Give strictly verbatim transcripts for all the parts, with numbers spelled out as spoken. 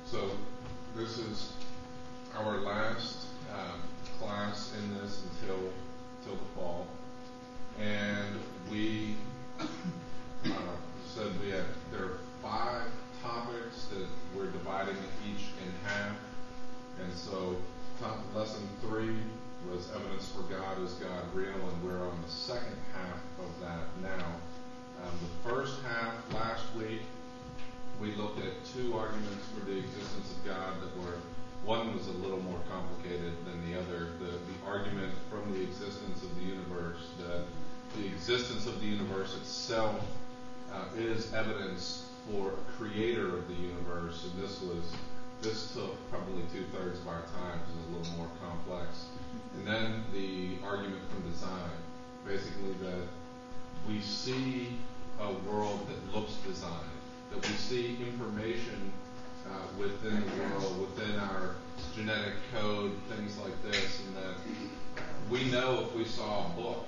So this is our last um, class in this until until the fall, and we uh, said we had there are five topics that we're dividing each in half, and so top, lesson three was evidence for God. Is God real? And we're on the second half of that now. Um, the first half last week we looked at two arguments for the existence of God that were, one was a little more complicated than the other. The, the argument from the existence of the universe, that the existence of the universe itself uh, is evidence for a creator of the universe, and this was, this took probably two-thirds of our time because it's a little more complex. And then the argument from design, basically that we see a world that looks designed, that we see information uh, within the world, within our genetic code, things like this, and that we know if we saw a book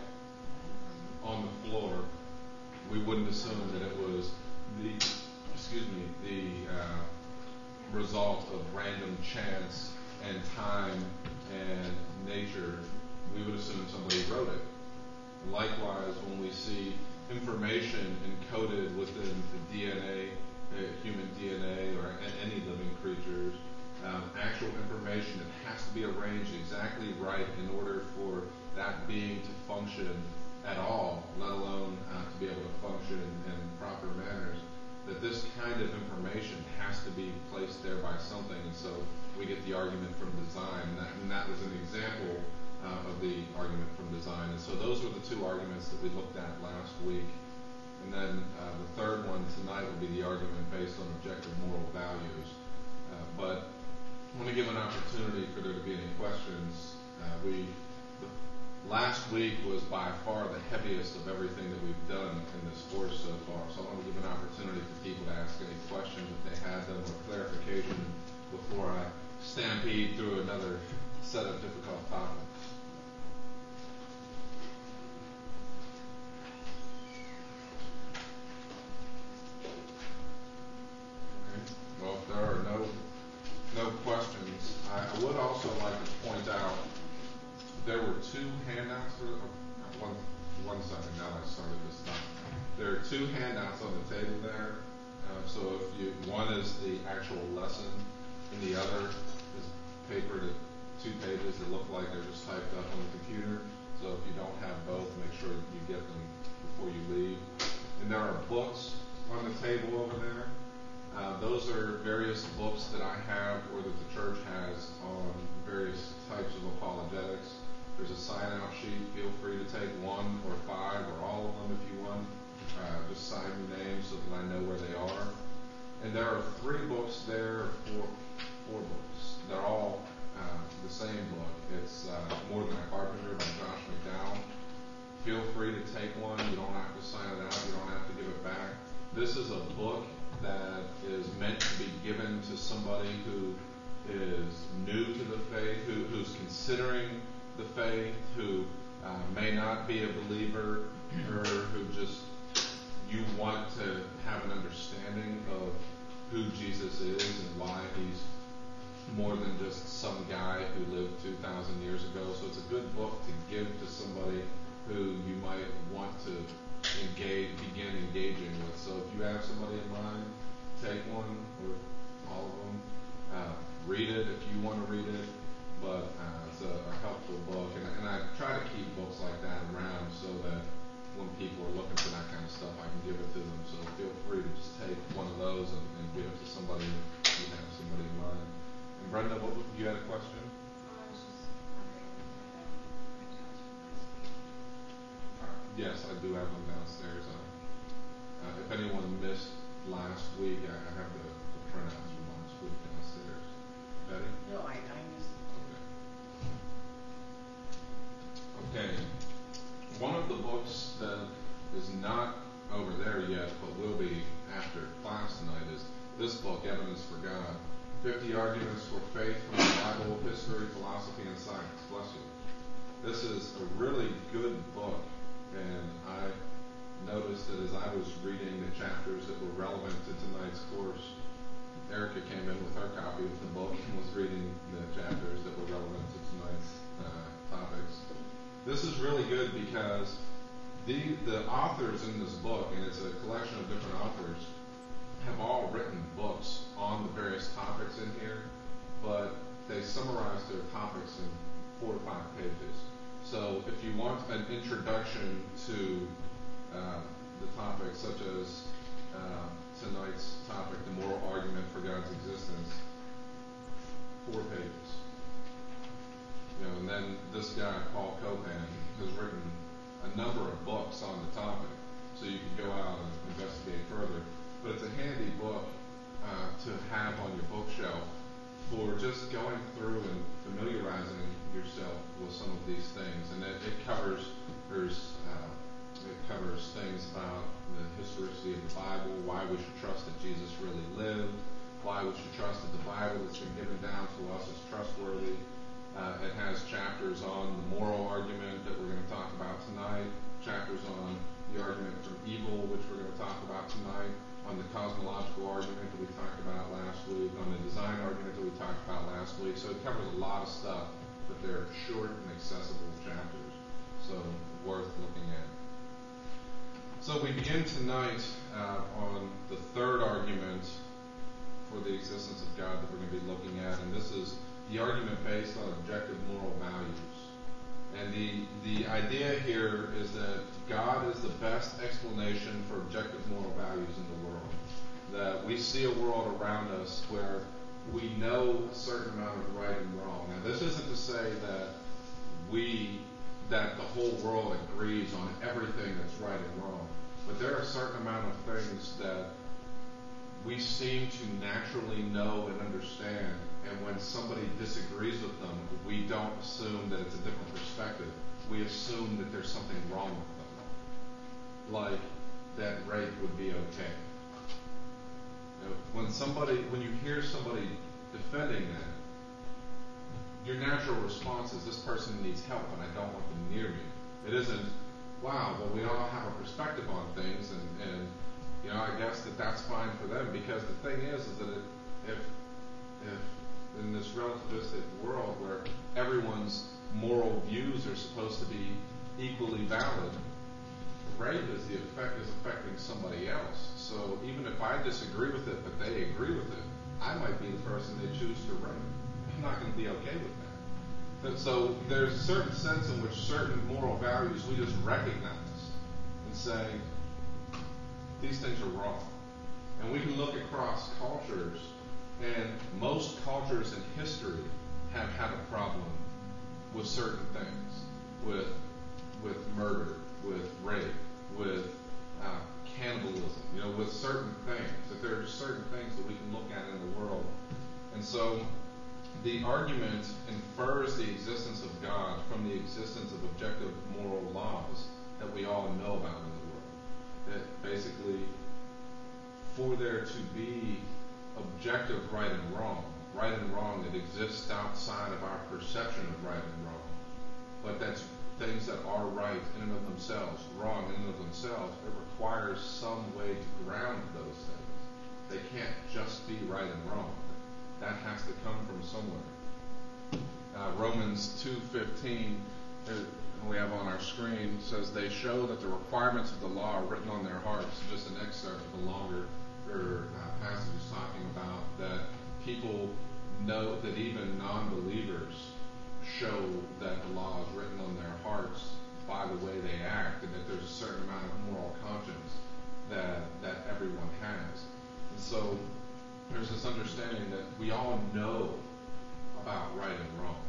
on the floor, we wouldn't assume that it was the, excuse me, the uh, result of random chance and time and nature. We would assume somebody wrote it. Likewise, when we see information encoded within the D N A, uh, human D N A, or any living creatures, um, actual information that has to be arranged exactly right in order for that being to function at all, let alone uh, to be able to function in, in proper manners, that this kind of information has to be placed there by something. And so we get the argument from design, and that, and that was an example Uh, of the argument from design. And so those were the two arguments that we looked at last week. And then uh, the third one tonight will be the argument based on objective moral values. Uh, but I want to give an opportunity for there to be any questions. Uh, we the, last week was by far the heaviest of everything that we've done in this course so far. So I want to give an opportunity for people to ask any questions if they had them, or clarification before I stampede through another set of difficult topics. Well, if there are no no questions, I, I would also like to point out there were two handouts. For, uh, one one second. Now I started this time. There are two handouts on the table there. Uh, so if you one is the actual lesson, and the other is paper to two pages that look like they're just typed up on the computer. So if you don't have both, make sure that you get them before you leave. And there are books on the table over there. Uh, those are various books that I have or that the church has on various types of apologetics. There's a sign-out sheet. Feel free to take one or five or all of them if you want. Uh, just sign your name so that I know where they are. And there are three books there, four, four books. They're all uh, the same book. It's uh, More Than a Carpenter by Josh McDowell. Feel free to take one. You don't have to sign it out. You don't have to give it back. This is a book that is meant to be given to somebody who is new to the faith, who, who's considering the faith, who uh, may not be a believer, or who just, you want to have an understanding of who Jesus is and why he's more than just some guy who lived two thousand years ago. So it's a good book to give to somebody who you might want to engage, begin engaging with. So if you have somebody in mind, take one or all of them. Uh, read it if you want to read it, but uh, it's a, a helpful book. And, and I try to keep books like that around so that when people are looking for that kind of stuff, I can give it to them. So feel free to just take one of those and, and give it to somebody if you have somebody in mind. And Brenda, what, you had a question? Yes, I do have them downstairs. Uh, uh, if anyone missed last week, I, I have the, the printouts from last week downstairs. Betty? No, I, I missed it. Okay. Okay. One of the books that is not over there yet, but will be after class tonight, is this book, Evidence for God. fifty Arguments for Faith from the Bible, History, Philosophy, and Science. Bless you. This is a really good book. And I noticed that as I was reading the chapters that were relevant to tonight's course, Erica came in with her copy of the book and was reading the chapters that were relevant to tonight's uh, topics. This is really good because the the authors in this book, and it's a collection of different authors, have all written books on the various topics in here, but they summarize their topics in four to five pages. So if you want an introduction to uh, the topic, such as uh, tonight's topic, the moral argument for God's existence, four pages. You know, and then this guy, Paul Copan, has written a number of books on the topic, so you can go out and investigate further. But it's a handy book uh, to have on your bookshelf for just going through and familiarizing yourself with some of these things. And it, it covers there's uh, it covers things about the historicity of the Bible, why we should trust that Jesus really lived, why we should trust that the Bible that's been given down to us is trustworthy. Uh, it has chapters on the moral argument that we're going to talk about tonight, chapters on the argument from evil, which we're going to talk about tonight, on the cosmological argument that we talked about last week, on the design argument that we talked about last week. So it covers a lot of stuff, but they're short and accessible chapters, so worth looking at. So we begin tonight uh, on the third argument for the existence of God that we're going to be looking at, and this is the argument based on objective moral values. And the, the idea here is that God is the best explanation for objective moral values in the world. That we see a world around us where we know a certain amount of right and wrong. Now, this isn't to say that we, that the whole world agrees on everything that's right and wrong. But there are a certain amount of things that we seem to naturally know and understand, and when somebody disagrees with them, we don't assume that it's a different perspective. We assume that there's something wrong with them. Like that rape would be okay. You know, when somebody, when you hear somebody defending that, your natural response is, this person needs help and I don't want them near me. It isn't, wow, well, we all have a perspective on things, and, and you know, I guess that that's fine for them, because the thing is, is that it, if, if in this relativistic world where everyone's moral views are supposed to be equally valid, rape is the effect is affecting somebody else. So even if I disagree with it, but they agree with it, I might be the person they choose to rape. I'm not going to be okay with that. But so there's a certain sense in which certain moral values we just recognize and say, these things are wrong. And we can look across cultures, and most cultures in history have had a problem with certain things, with with murder, with rape, with uh, cannibalism, you know, with certain things. That there are certain things that we can look at in the world. And so the argument infers the existence of God from the existence of objective moral laws that we all know about in the world. That basically, for there to be objective right and wrong, right and wrong that exists outside of our perception of right and wrong, but that's things that are right in and of themselves, wrong in and of themselves, it requires some way to ground those things. They can't just be right and wrong. That has to come from somewhere. Uh, Romans two fifteen, uh, we have on our screen, says they show that the requirements of the law are written on their hearts. Just an excerpt of the longer er, uh, passage is talking about that people know that even non-believers show that the law is written on their hearts by the way they act, and that there's a certain amount of moral conscience that that everyone has. And so there's this understanding that we all know about right and wrong.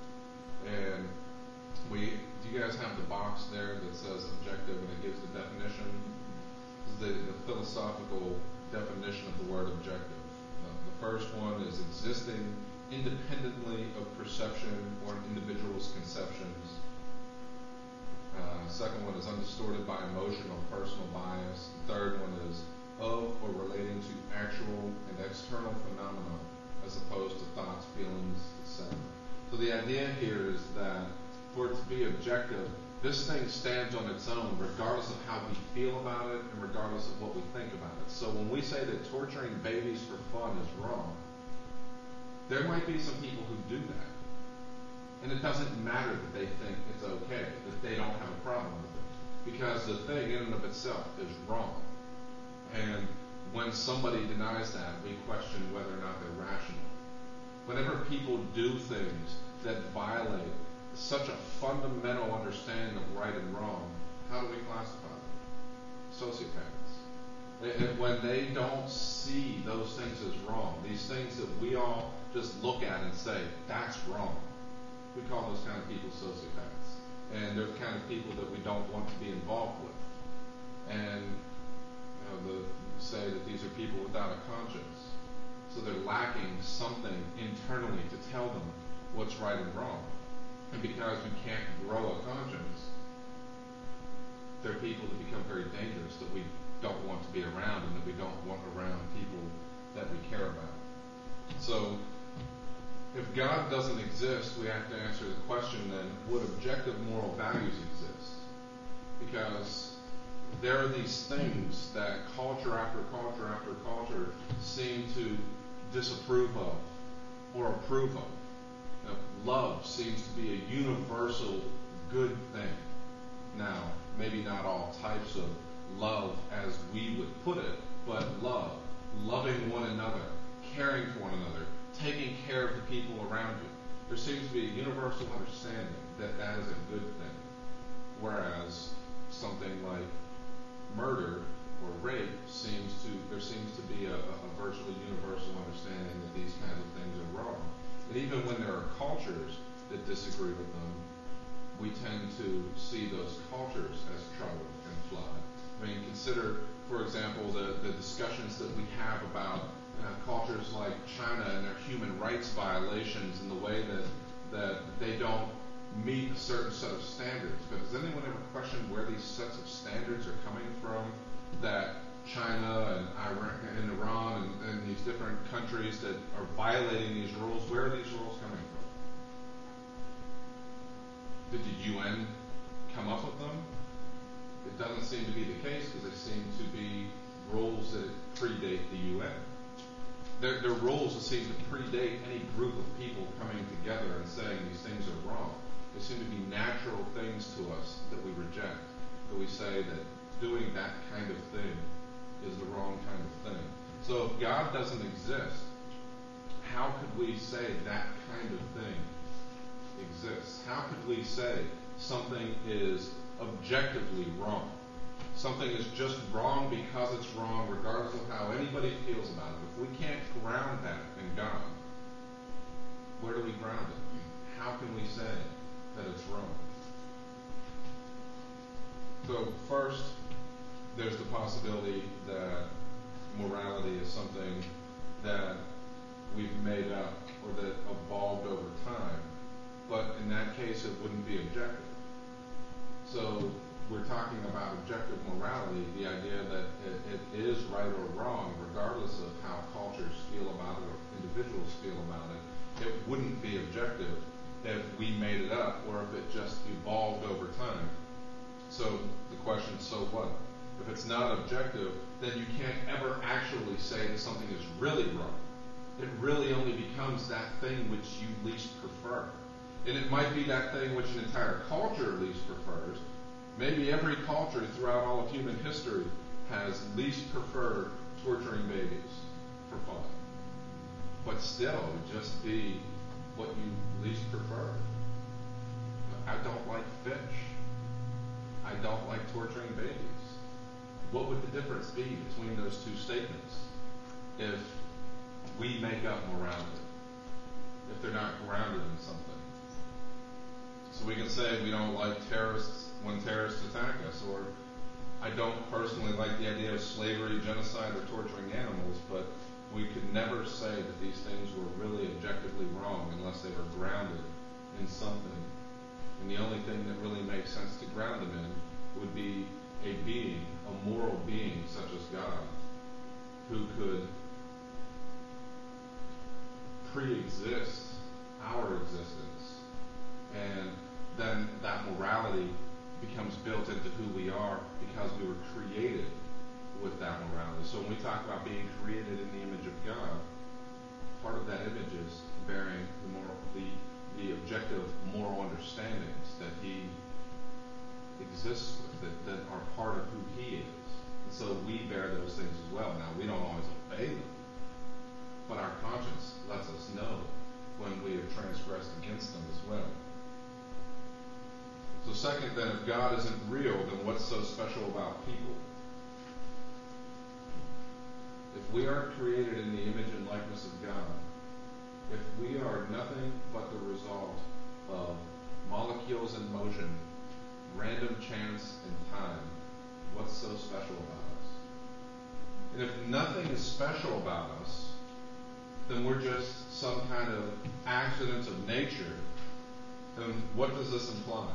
And we, do you guys have the box there that says objective and it gives the definition? This is the, the philosophical definition of the word objective. The, the first one is existing independently of perception or an individual's conceptions. Uh, second one is undistorted by emotion or personal bias. The third one is of or relating to actual and external phenomena as opposed to thoughts, feelings, et cetera. So the idea here is that for it to be objective, This thing stands on its own regardless of how we feel about it and regardless of what we think about it. So when we say that torturing babies for fun is wrong, there might be some people who do that. And it doesn't matter that they think it's okay, that they don't have a problem with it. Because the thing in and of itself is wrong. And when somebody denies that, we question whether or not they're rational. Whenever people do things that violate such a fundamental understanding of right and wrong, how do we classify them? Sociopaths. And when they don't see those things as wrong, these things that we all just look at and say, that's wrong, we call those kind of people sociopaths. And they're the kind of people that we don't want to be involved with. And you know, the, say that these are people without a conscience. So they're lacking something internally to tell them what's right and wrong. And because we can't grow a conscience, they're people that become very dangerous, that we don't want to be around and that we don't want around people that we care about. So if God doesn't exist, we have to answer the question then, would objective moral values exist? Because there are these things that culture after culture after culture seem to disapprove of or approve of. Now, love seems to be a universal good thing. Now, maybe not all types of love as we would put it, but love, loving one another, caring for one another, taking care of the people around you. There seems to be a universal understanding that that is a good thing. Whereas something like murder or rape seems to, there seems to be a, a virtually universal understanding that these kinds of things are wrong. And even when there are cultures that disagree with them, we tend to see those cultures as troubled and flawed. I mean, consider, for example, the, the discussions that we have about uh, cultures like China and their human rights violations and the way that, that they don't meet a certain set of standards. But has anyone ever questioned where these sets of standards are coming from? That China and Iran and Iran and, and these different countries that are violating these rules, where are these rules coming from? Did the U N come up with them? It doesn't seem to be the case because they seem to be rules that predate the U N. They're, they're rules that seem to predate any group of people coming together and saying these things are wrong. They seem to be natural things to us that we reject, that we say that doing that kind of thing is the wrong kind of thing. So if God doesn't exist, how could we say that kind of thing exists? How could we say something is objectively wrong? Something is just wrong because it's wrong, regardless of how anybody feels about it. If we can't ground that in God, where do we ground it? How can we say that it's wrong? So first, there's the possibility that morality is something that we've made up or that evolved over time. But in that case, it wouldn't be objective. So we're talking about objective morality, the idea that it, it is right or wrong, regardless of how cultures feel about it or individuals feel about it. It wouldn't be objective if we made it up or if it just evolved over time. So the question, so what? If it's not objective, then you can't ever actually say that something is really wrong. It really only becomes that thing which you least prefer. And it might be that thing which an entire culture least prefers. Maybe every culture throughout all of human history has least preferred torturing babies for fun. But still, it would just be what you least prefer. I don't like fish. I don't like torturing babies. What would the difference be between those two statements if we make up morality, if they're not grounded in something? So we can say we don't like terrorists when terrorists attack us, or I don't personally like the idea of slavery, genocide, or torturing animals, but we could never say that these things were really objectively wrong unless they were grounded in something. And the only thing that really makes sense to ground them in would be a being, a moral being such as God, who could pre-exist our existence, and then that morality becomes built into who we are because we were created with that morality. So when we talk about being created in the image of God, part of that image is bearing the moral, the, the objective moral understandings that He exists with, that, that are part of who He is. And so we bear those things as well. Now, we don't always obey them, but our conscience lets us know when we have transgressed against them as well. So second, then, if God isn't real, then what's so special about people? If we are created in the image and likeness of God, if we are nothing but the result of molecules in motion, random chance and time, what's so special about us? And if nothing is special about us, then we're just some kind of accidents of nature. Then what does this imply?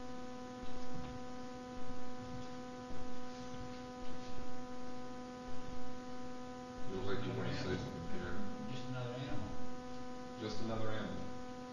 Feels like you want to say something here. Just another animal. Just another animal.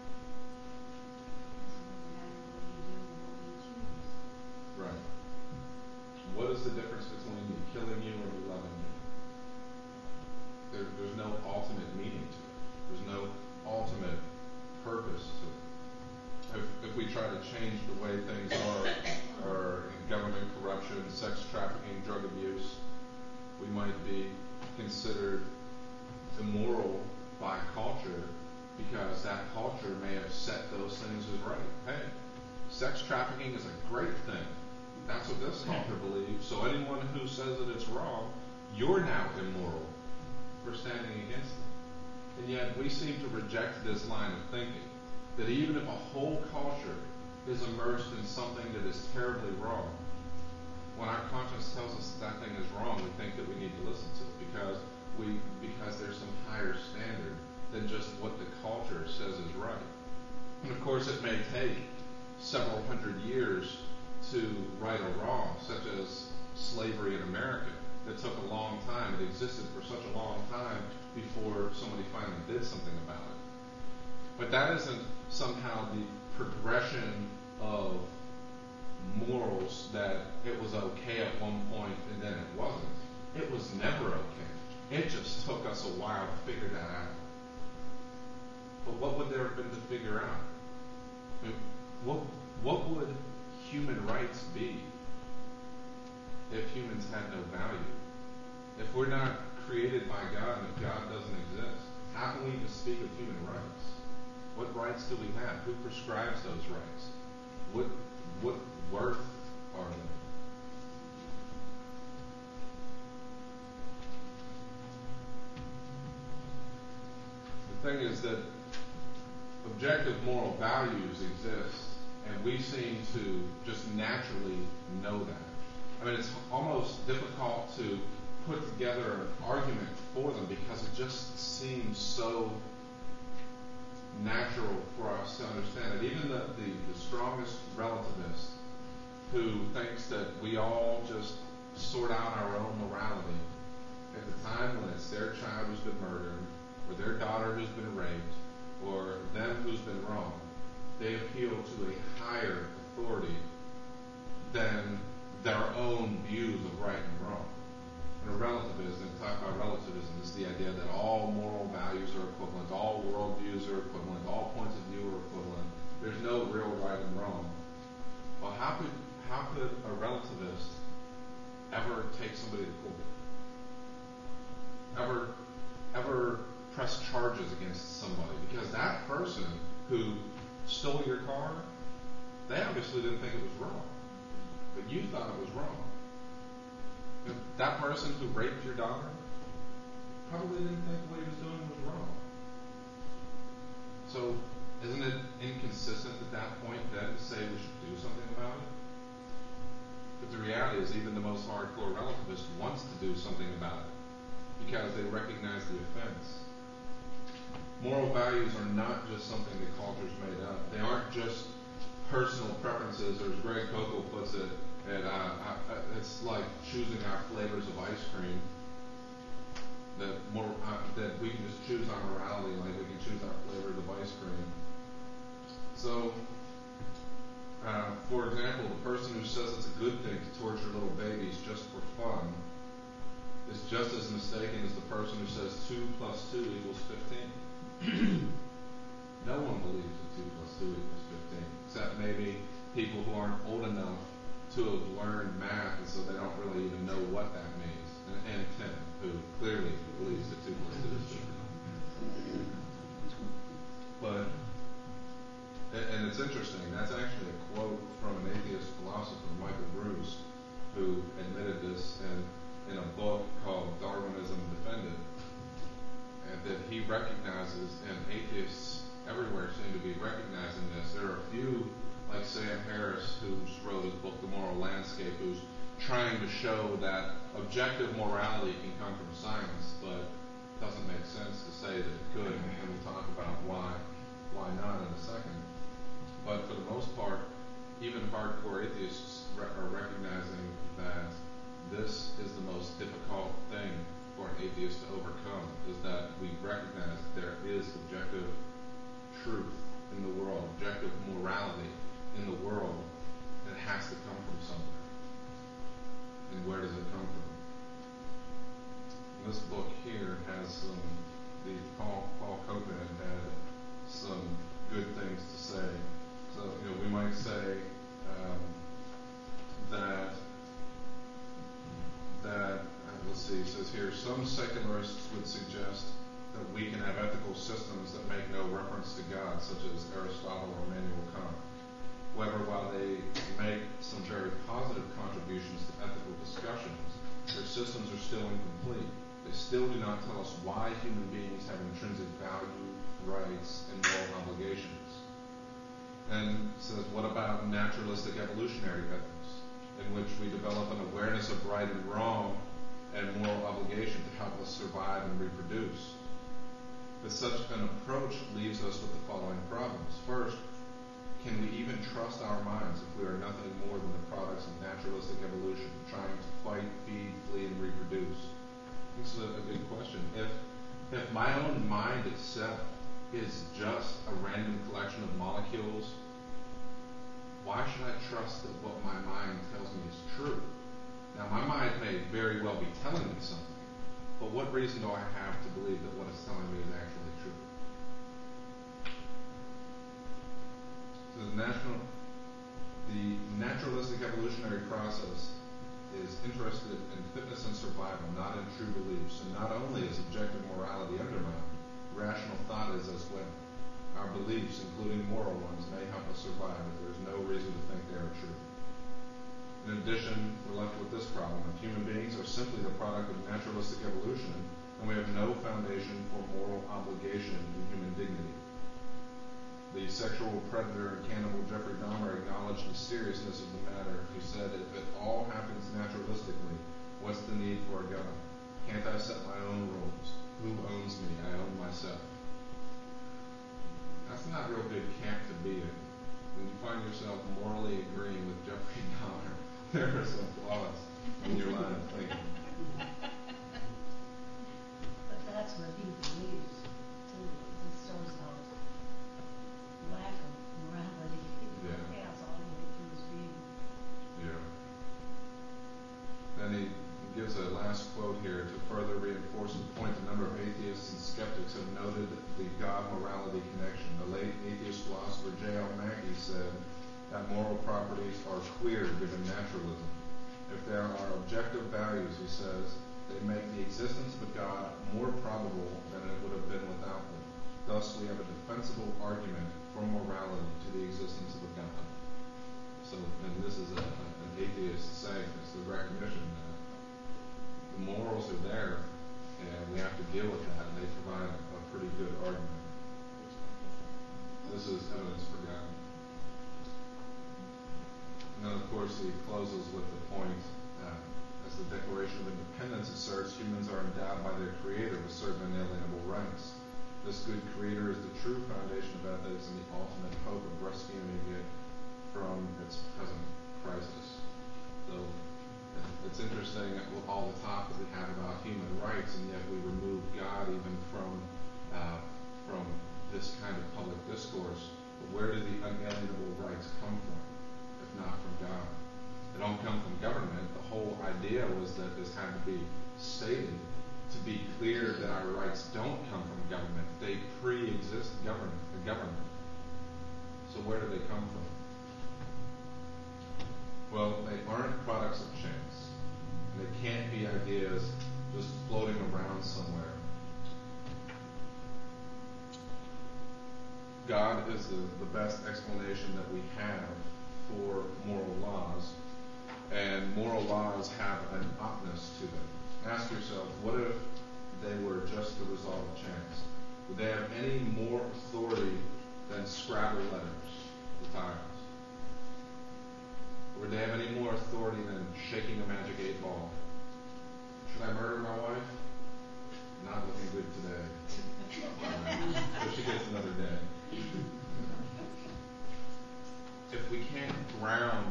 Right. What is the difference between me killing you and me loving you? There, there's no ultimate meaning to it. There's no ultimate purpose to it. If, if we try to change the way things are, or in government corruption, sex trafficking, drug abuse, we might be considered immoral by culture because that culture may have set those things as right. Hey, sex trafficking is a great thing. That's what this culture believes. So anyone who says that it's wrong, you're now immoral for standing against it. And yet we seem to reject this line of thinking, that even if a whole culture is immersed in something that is terribly wrong, when our conscience tells us that, that thing is wrong, we think that we need to listen to it because we because there's some higher standard than just what the culture says is right. And of course it may take several hundred years to right a wrong, such as slavery in America. That took a long time. It existed for such a long time before somebody finally did something about it. But that isn't somehow the progression of morals that it was okay at one point and then it wasn't. It was never okay. It just took us a while to figure that out. But what would there have been to figure out? I mean, what, what would human rights be if humans had no value? If we're not created by God and if God doesn't exist, how can we even speak of human rights? What rights do we have? Who prescribes those rights? What what worth are they? The thing is that objective moral values exist, and we seem to just naturally know that. I mean, it's almost difficult to put together an argument for them because it just seems so natural for us to understand it. Even the, the, the strongest relativist who thinks that we all just sort out our own morality at the time when it's their child who's been murdered, or their daughter who's been raped, or them who's been wronged, they appeal to a higher authority than their own views of right and wrong. And a relativism, talk about relativism, is the idea that all moral values are equivalent, all worldviews are equivalent, all points of view are equivalent. There's no real right and wrong. Well, how could how could a relativist ever take somebody to court? Ever ever press charges against somebody? Because that person who stole your car, they obviously didn't think it was wrong. But you thought it was wrong. And that person who raped your daughter probably didn't think what he was doing was wrong. So isn't it inconsistent at that point then to say we should do something about it? But the reality is even the most hardcore relativist wants to do something about it because they recognize the offense. Moral values are not just something that culture's made up. They aren't just personal preferences, or as Greg Koukl puts it, and uh, I, I, it's like choosing our flavors of ice cream. That more uh, that we can just choose our morality, like we can choose our flavors of ice cream. So, uh, for example, the person who says it's a good thing to torture little babies just for fun is just as mistaken as the person who says two plus two equals fifteen. No one believes that two plus two equals fifteen, except maybe people who aren't old enough to have learned math, and so they don't really even know what that means. And, and Tim, who clearly believes that two plus two is fifteen. But, and it's interesting, that's actually a quote from an atheist philosopher, Michael Bruce, who admitted this in, in a book called Darwinism Defended, and that he recognizes, and atheists everywhere seem to be recognizing this. There are a few, like Sam Harris, who wrote his book, The Moral Landscape, who's trying to show that objective morality can come from science, but it doesn't make sense to say that it could, and we'll talk about why, why not in a second. But for the most part, even hardcore atheists re- are recognizing that this is the most difficult thing for an atheist to overcome, is that we recognize that there is objective truth in the world, objective morality in the world, and it has to come from somewhere. And where does it come from? This book here has some, the Paul, Paul Copeland had some good things to say. So, you know, we might say um, that, that, uh, let's see, it says here, some secularists would suggest that we can have ethical systems that make no reference to God, such as Aristotle or Immanuel Kant. However, while they make some very positive contributions to ethical discussions, their systems are still incomplete. They still do not tell us why human beings have intrinsic value, rights, and moral obligations. And it says, what about naturalistic evolutionary methods, in which we develop an awareness of right and wrong and moral obligation to help us survive and reproduce? But such an approach leaves us with the following problems. First, can we even trust our minds if we are nothing more than the products of naturalistic evolution, trying to fight, feed, flee, and reproduce? This is a, a good question. If, if my own mind itself is just a random collection of molecules, why should I trust that what my mind tells me is true? Now, my mind may very well be telling me something, but what reason do I have to believe that what it's telling me is actually true? So the, national, the naturalistic evolutionary process is interested in fitness and survival, not in true beliefs. And not only is objective morality undermined, rational thought is as well. Our beliefs, including moral ones, may help us survive if there is no reason to think they are true. In addition, we're left with this problem. If human beings are simply the product of naturalistic evolution, then we have no foundation for moral obligation and human dignity. The sexual predator and cannibal Jeffrey Dahmer acknowledged the seriousness of the matter. He said, if it all happens naturalistically, what's the need for a God? Can't I set my own rules? Who owns me? I own myself. That's not a real good camp to be in. When you find yourself morally agreeing with Jeffrey Dahmer, there are some flaws in your line of thinking. But that's what he believes, too. It shows how lack of morality he Yeah. has all the way through his being. Yeah. Then he gives a last quote here to further reinforce the point. A number of atheists and skeptics have noted the God-morality connection. The late atheist philosopher J L Mackie said that moral properties are queer given naturalism. If there are objective values, he says, they make the existence of a God more probable than it would have been without them. Thus, we have a defensible argument for morality to the existence of a God. So, and this is a, a, an atheist saying, it's the recognition that the morals are there, and we have to deal with that, and they provide a pretty good argument. This is evidence for God. And then, of course, he closes with the point, uh, as the Declaration of Independence asserts, humans are endowed by their Creator with certain inalienable rights. This good Creator is the true foundation of ethics and the ultimate hope of rescuing it from its present crisis. So, it's interesting all the talk that we have about human rights, and yet we remove God even from uh, from this kind of public discourse. But where do the unalienable rights come from? If not from God. They don't come from government. The whole idea was that this had to be stated to be clear that our rights don't come from government. They pre-exist government, the government. So where do they come from? Well, they aren't products of chance. And they can't be ideas just floating around somewhere. God is the, the best explanation that we have for moral laws. And moral laws have an oughtness to them. Ask yourself, what if they were just the result of chance? Would they have any more authority than Scrabble letters with tiles? Or would they have any more authority than shaking a magic eight ball? Should I murder my wife? Not looking good today. So she gets another day. If we can't ground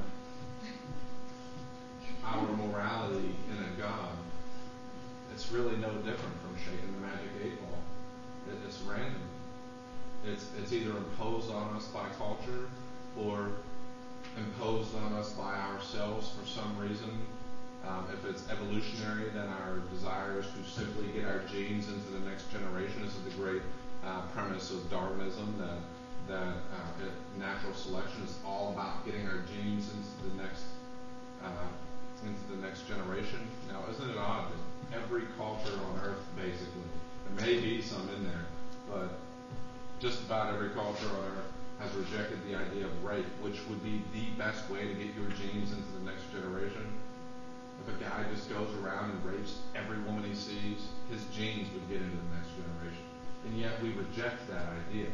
our morality in a God, it's really no different from shaking the magic eight ball. It, it's random. It's, it's either imposed on us by culture or imposed on us by ourselves for some reason. Um, if it's evolutionary, then our desire is to simply get our genes into the next generation. This is the great uh, premise of Darwinism, that that uh, it, natural selection is all about getting our genes into the next uh, into the next generation. Now, isn't it odd that every culture on Earth, basically, there may be some in there, but just about every culture on Earth has rejected the idea of rape, which would be the best way to get your genes into the next generation. If a guy just goes around and rapes every woman he sees, his genes would get into the next generation. And yet we reject that idea.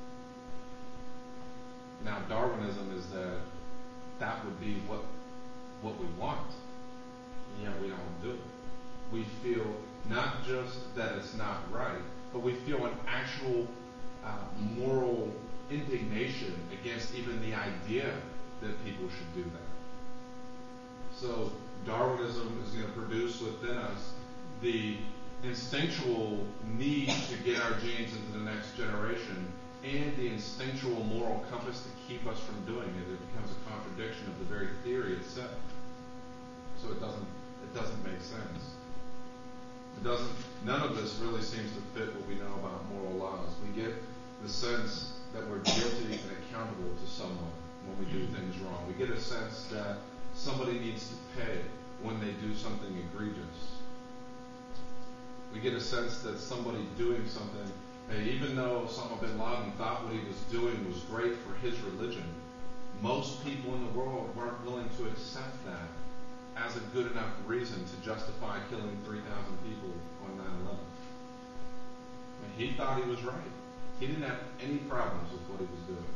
Now, Darwinism is that that would be what what we want, and yet we don't do it. We feel not just that it's not right, but we feel an actual uh, moral indignation against even the idea that people should do that. So Darwinism is going to produce within us the instinctual need to get our genes into the next generation and the instinctual moral compass to keep us from doing it. It becomes a contradiction of the very theory itself. So it doesn't it doesn't make sense. It doesn't none of this really seems to fit what we know about moral laws. We get the sense that we're guilty and accountable to someone when we do things wrong. We get a sense that somebody needs to pay when they do something egregious. We get a sense that somebody doing something, hey, even though Osama bin Laden thought what he was doing was great for his religion, most people in the world weren't willing to accept that as a good enough reason to justify killing three thousand people on nine eleven. I mean, he thought he was right. He didn't have any problems with what he was doing.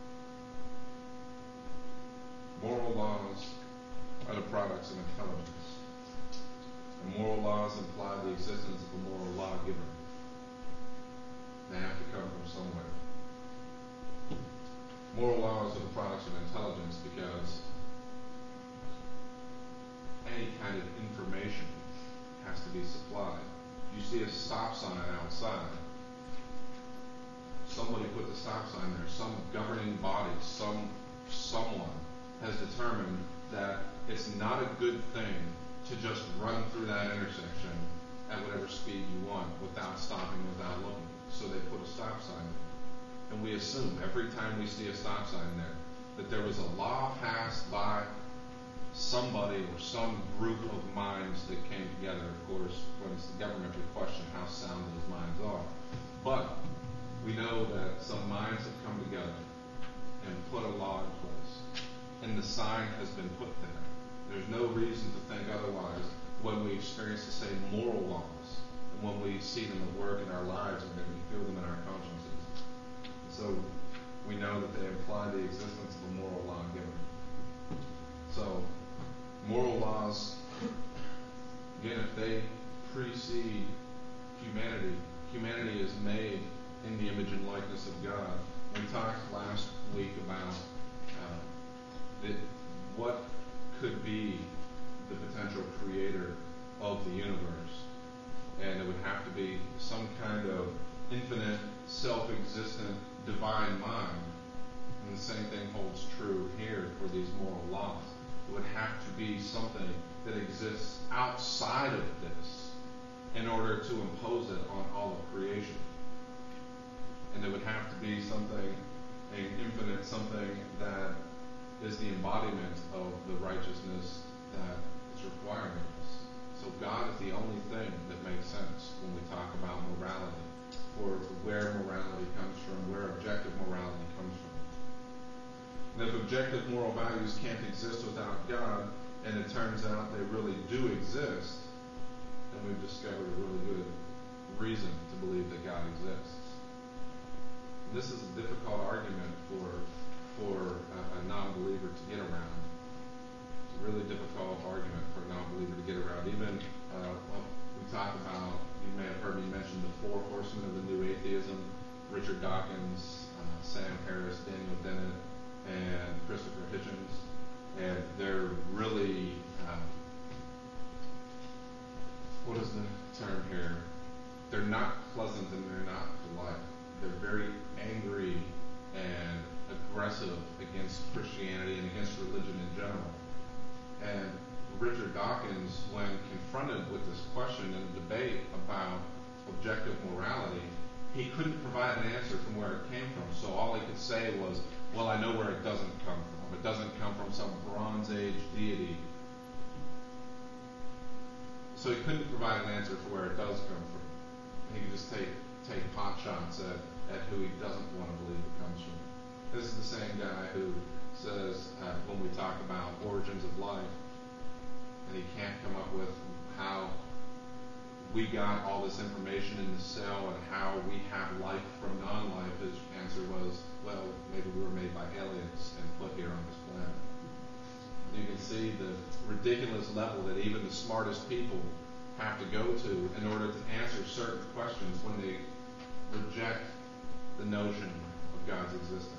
Moral laws are the products of intelligence. And moral laws imply the existence of a moral lawgiver. They have to come from somewhere. Moral laws are the products of intelligence because any kind of information has to be supplied. You see a stop sign outside. Somebody put the stop sign there. Some governing body, some someone has determined that it's not a good thing to just run through that intersection at whatever speed you want without stopping, without looking. So they put a stop sign there. And we assume every time we see a stop sign there that there was a law passed by somebody or some group of minds that came together. Of course, when it's the government, we question how sound those minds are. But we know that some minds have come together and put a law in place. And the sign has been put there. There's no reason to think otherwise when we experience the same moral laws and when we see them at work in our lives and when we feel them in our consciences. So we know that they imply the existence of a moral lawgiver. So moral laws, again, if they precede humanity, humanity is made in the image and likeness of God. We talked last week about uh, the, what could be the potential creator of the universe. And it would have to be some kind of infinite, self-existent, divine mind And the same thing holds true here for these moral laws. It would have to be something that exists outside of this in order to impose it on all of creation. And it would have to be something, an infinite something that is the embodiment of the righteousness that is required of us. So God is the only thing that makes sense when we talk about morality, or where morality comes from, where objective morality comes from. And if objective moral values can't exist without God, and it turns out they really do exist, then we've discovered a really good reason to believe that God exists. And this is a difficult argument for for a, a non-believer to get around. It's a really difficult argument for a non-believer to get around. Even uh, well, we talk about, you may have heard me mention the four horsemen of the new atheism: Richard Dawkins, uh, Sam Harris, Daniel Dennett, and Christopher Hitchens. And they're really, um, what is the term here? They're not pleasant and they're not polite. They're very angry and aggressive against Christianity and against religion in general. And Richard Dawkins, when confronted with this question in a debate about objective morality, he couldn't provide an answer from where it came from. So all he could say was, well, I know where it doesn't come from. It doesn't come from some Bronze Age deity. So he couldn't provide an answer for where it does come from. He could just take take pot shots at, at who he doesn't want to believe it comes from. This is the same guy who says, uh, when we talk about origins of life, and he can't come up with how we got all this information in the cell and how we have life from non-life, his answer was, well, maybe we were made by aliens and put here on this planet. You can see the ridiculous level that even the smartest people have to go to in order to answer certain questions when they reject the notion of God's existence.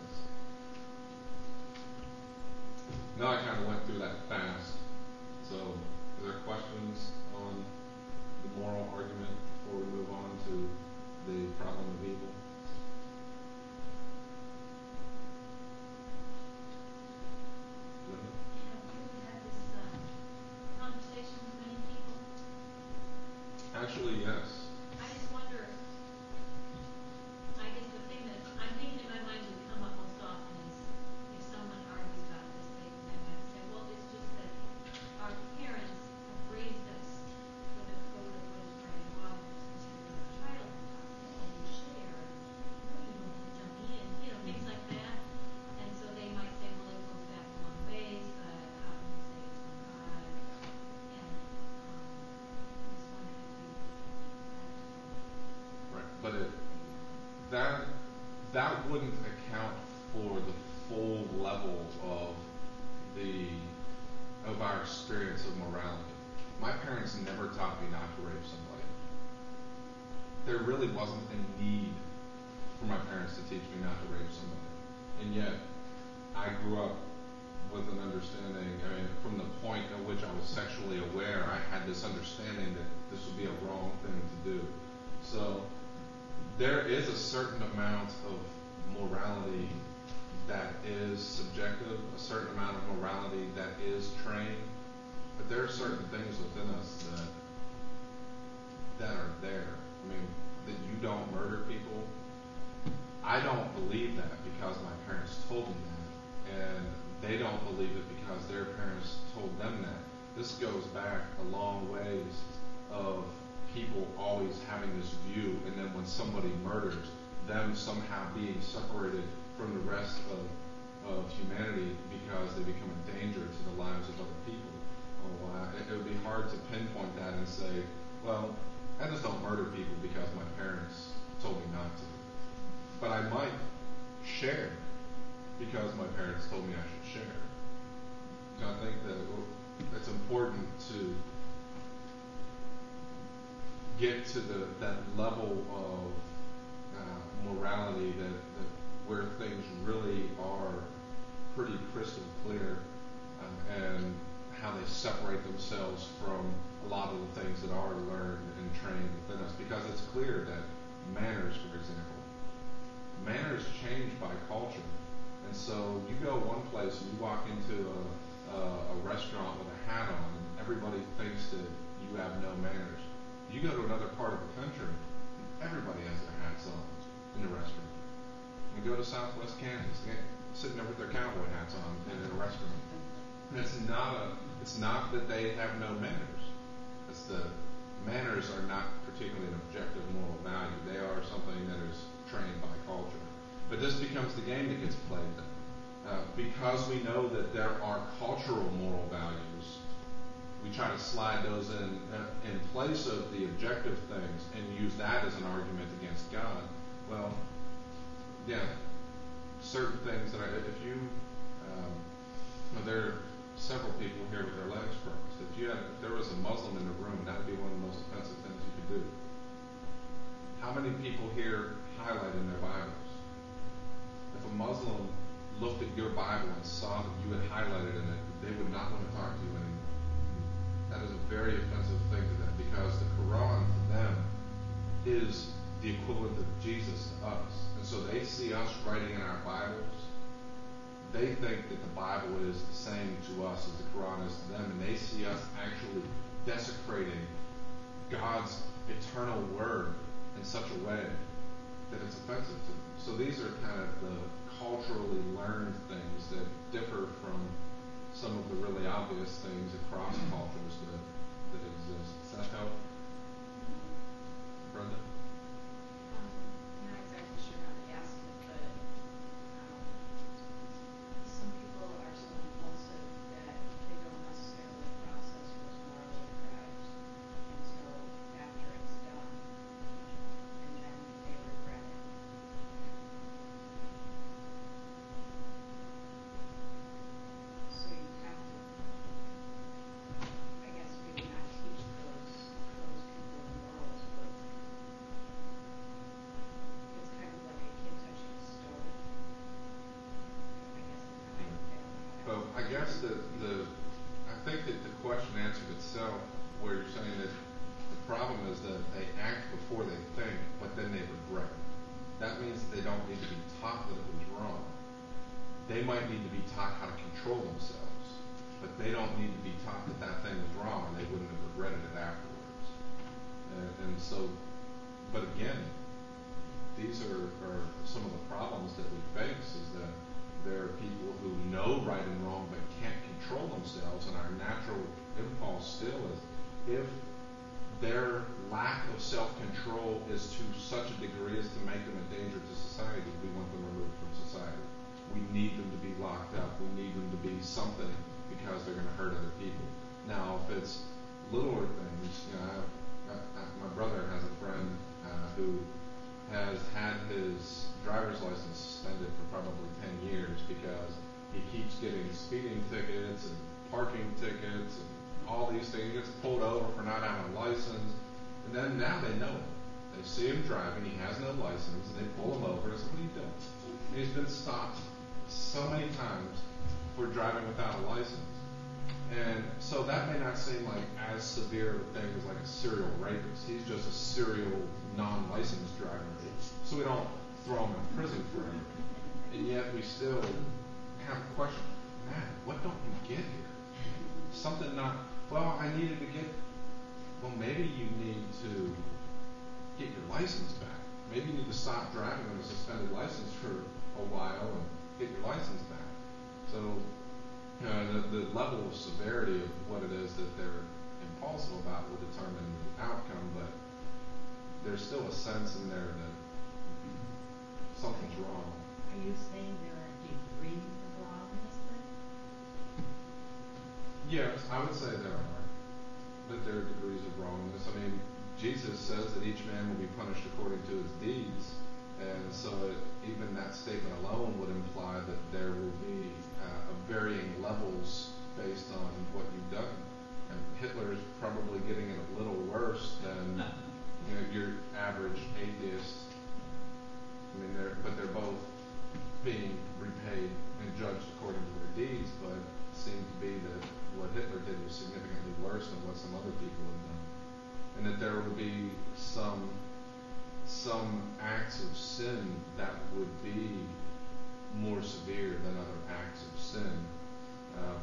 Now I kind of went through that fast. So, are there questions on the moral argument before we move on to the problem of evil? Linda? Have you had this uh, conversation with many people? Actually, yes. I just wonder, I guess the thing that I'm thinking in my mind would come up most often is if someone argues about this, they, they might say, well, it's just that our parents have raised us with a code of what is right and wrong. You're a child, and you share, and you don't have to jump in, you know, things like that. And so they might say, well, it goes back a long ways, but how can you say it's from God? And um, just wondering if you Right. But it, that that wouldn't account for the full level of the of our experience of morality. My parents never taught me not to rape somebody. There really wasn't a need for my parents to teach me not to rape somebody. And yet, I grew up with an understanding, I mean, from the point at which I was sexually aware, I had this understanding that this would be a wrong thing to do. So, there is a certain amount of morality that is subjective, a certain amount of morality that is trained, but there are certain things within us that that are there. I mean, that you don't murder people. I don't believe that because my parents told me that, and they don't believe it because their parents told them that. This goes back a long ways of people always having this view, and then when somebody murders, them somehow being separated from the rest of, of humanity because they become a danger to the lives of other people. Oh, uh, it, it would be hard to pinpoint that and say, well, I just don't murder people because my parents told me not to. But I might share because my parents told me I should share. And I think that it's important to get to the that level of uh, morality that, that where things really are pretty crystal clear, uh, and how they separate themselves from a lot of the things that are learned and trained within us. Because it's clear that manners, for example, manners change by culture, And so you go one place and you walk into a, a, a restaurant with a hat on, and everybody thinks that you have no manners. You go to another part of the country, everybody has their hats on in the restaurant. You go to Southwest Kansas, they're sitting there with their cowboy hats on in a restaurant. And it's not a, it's not that they have no manners. It's the manners are not particularly an objective moral value. They are something that is trained by culture. But this becomes the game that gets played then. Uh, because we know that there are cultural moral values, we try to slide those in uh, in place of the objective things and use that as an argument against God. Well, yeah, certain things that I, if you, um, well, there are several people here with their legs crossed. If you had, if there was a Muslim in the room, that would be one of the most offensive things you could do. How many people here highlight in their Bibles? If a Muslim looked at your Bible and saw that you had highlighted in it, they would not want to talk to you anymore. That is a very offensive thing to them, because the Quran to them is the equivalent of Jesus to us. And so they see us writing in our Bibles. They think that the Bible is the same to us as the Quran is to them, and they see us actually desecrating God's eternal word in such a way that it's offensive to them. So these are kind of the culturally learned things that differ from some of the really obvious things across cultures that, that exist. Does that help? Brenda? Um, I'm not exactly sure how to ask it, but um, some people are so impulsive that they don't necessarily process what's morally correct until after it's done, and then they regret it. So you have to, I guess, maybe not teach those those people the morals, but it's kind of like a kid touching a stove. I guess I, I don't know. Well, I guess the, the I think that the question answered itself, where you're saying that the problem is that they act before they think, but then they regret. That means that they don't need to be taught that it was wrong. They might need to be taught how to control themselves, but they don't need to be taught that that thing was wrong, and they wouldn't have regretted it afterwards. And, and so, but again, these are, are some of the problems that we face, is that there are people who know right and wrong but can't control themselves, and our natural impulse still is, if their lack of self-control is to such a degree as to make them a danger to society, we want them removed from society. We need them to be locked up. We need them to be something, because they're going to hurt other people. Now, if it's littler things, you know, I, I, I, my brother has a friend uh, who has had his driver's license suspended for probably ten years because he keeps getting speeding tickets and parking tickets and all these things. He gets pulled over for not having a license, and then now they know him. They see him driving. He has no license, and they pull him over and say, "What are you doing?" And he's been stopped so many times for driving without a license. And so that may not seem like as severe of a thing as like a serial rapist. He's just a serial non-licensed driver. So we don't throw him in prison forever. And yet we still have a question. Man, what don't you get here? Something not, well, I needed to get, well, maybe you need to get your license back. Maybe you need to stop driving with a suspended license for a while and get your license back. So, you know, the, the level of severity of what it is that they're impulsive about will determine the outcome, but there's still a sense in there that something's wrong. Are you saying there are degrees of wrongness then? Yes, I would say there are. That there are degrees of wrongness. I mean, Jesus says that each man will be punished according to his deeds. And so it, even that statement alone would imply that there will be uh, varying levels based on what you've done. And Hitler's probably getting it a little worse than you know, your average atheist. I mean, they're, but they're both being repaid and judged according to their deeds, but it seemed to be that what Hitler did was significantly worse than what some other people have done. And that there would be some some acts of sin that would be more more severe than other acts of sin. Um,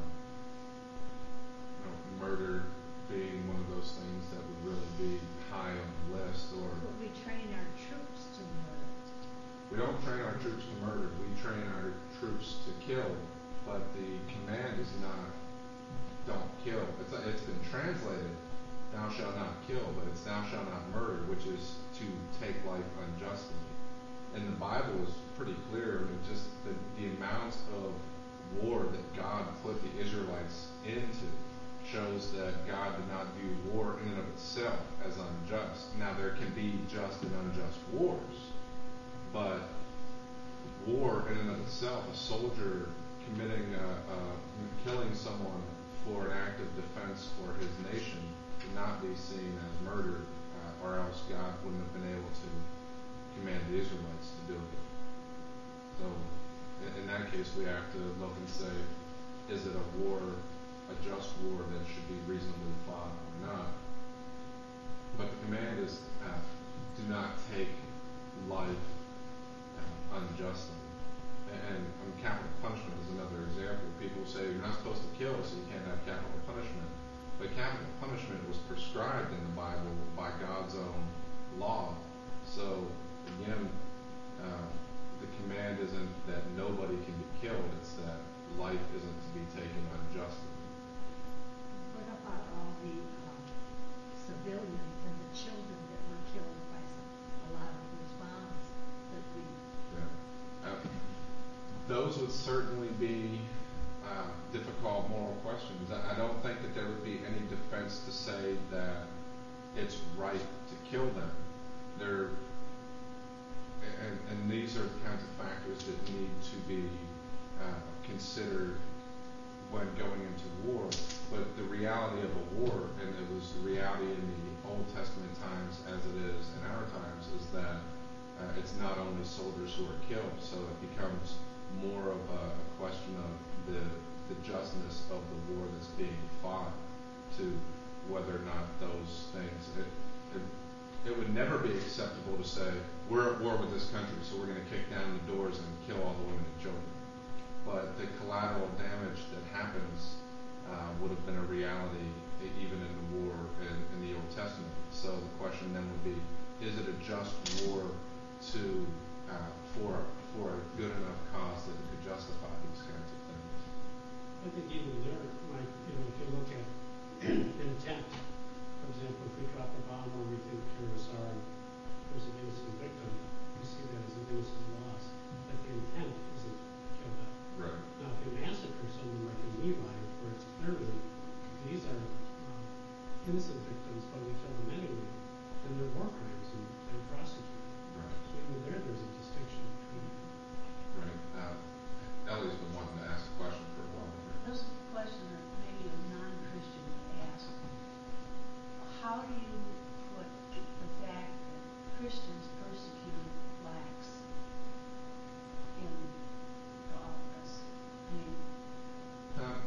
you know, murder being one of those things that would really be high on the list. Or But we train our troops to murder. we don't train our troops to murder. We train our troops to kill. But the command is not don't kill. It's, it's been translated, thou shalt not kill, but it's thou shalt not murder, which is to take life unjustly. And the Bible is pretty clear. I mean, just the, the amount of war that God put the Israelites into shows that God did not view war in and of itself as unjust. Now, there can be just and unjust wars, but war in and of itself, a soldier committing, uh, uh, killing someone for an act of defense for his nation would not be seen as murder, uh, or else God wouldn't have been able to command the Israelites to do it. So, in, in that case, we have to look and say, is it a war, a just war that should be reasonably fought or not? But the command is, uh, do not take life uh, unjustly. And, and um, capital punishment is another example. People say you're not supposed to kill, so you can't have capital punishment. But capital punishment was prescribed in the Bible by God's own law. So, again, uh, the command isn't that nobody can be killed, it's that life isn't to be taken unjustly. What about all the um, civilians and the children that were killed by some, a lot of those bombs that we... Yeah. Uh, those would certainly be uh, difficult moral questions. I, I don't think that there would be any defense to say that it's right to kill them. They're, and, and these are the kinds of factors that need to be uh, considered when going into war. But the reality of a war, and it was the reality in the Old Testament times as it is in our times, is that uh, it's not only soldiers who are killed, so it becomes more of a, a question of the, the justness of the war that's being fought to whether or not those things, it, it, it would never be acceptable to say, we're at war with this country, so we're going to kick down the doors and kill all the women and children. But the collateral damage that happens uh, would have been a reality even in the war in, in the Old Testament. So the question then would be, is it a just war to uh, for for a good enough cause that it could justify these kinds of things? I think even there, like, you know, if you look at intent, for example, if we drop a bomb or we think terrorists are, there's an innocent victim, we see that as an innocent loss. But the intent isn't to kill them. Right. Now, if you massacre someone like in Levi, where it's clearly these are um, innocent victims, but we kill them anyway, then they're war crimes and they're prosecuted. Right. So even there, there's a distinction between. Right. Uh, Ellie's been wanting to ask a question for a while. This is a question that maybe a non-Christian would ask. How do you put the fact that Christians persecute blacks in all of this? I mean, Um,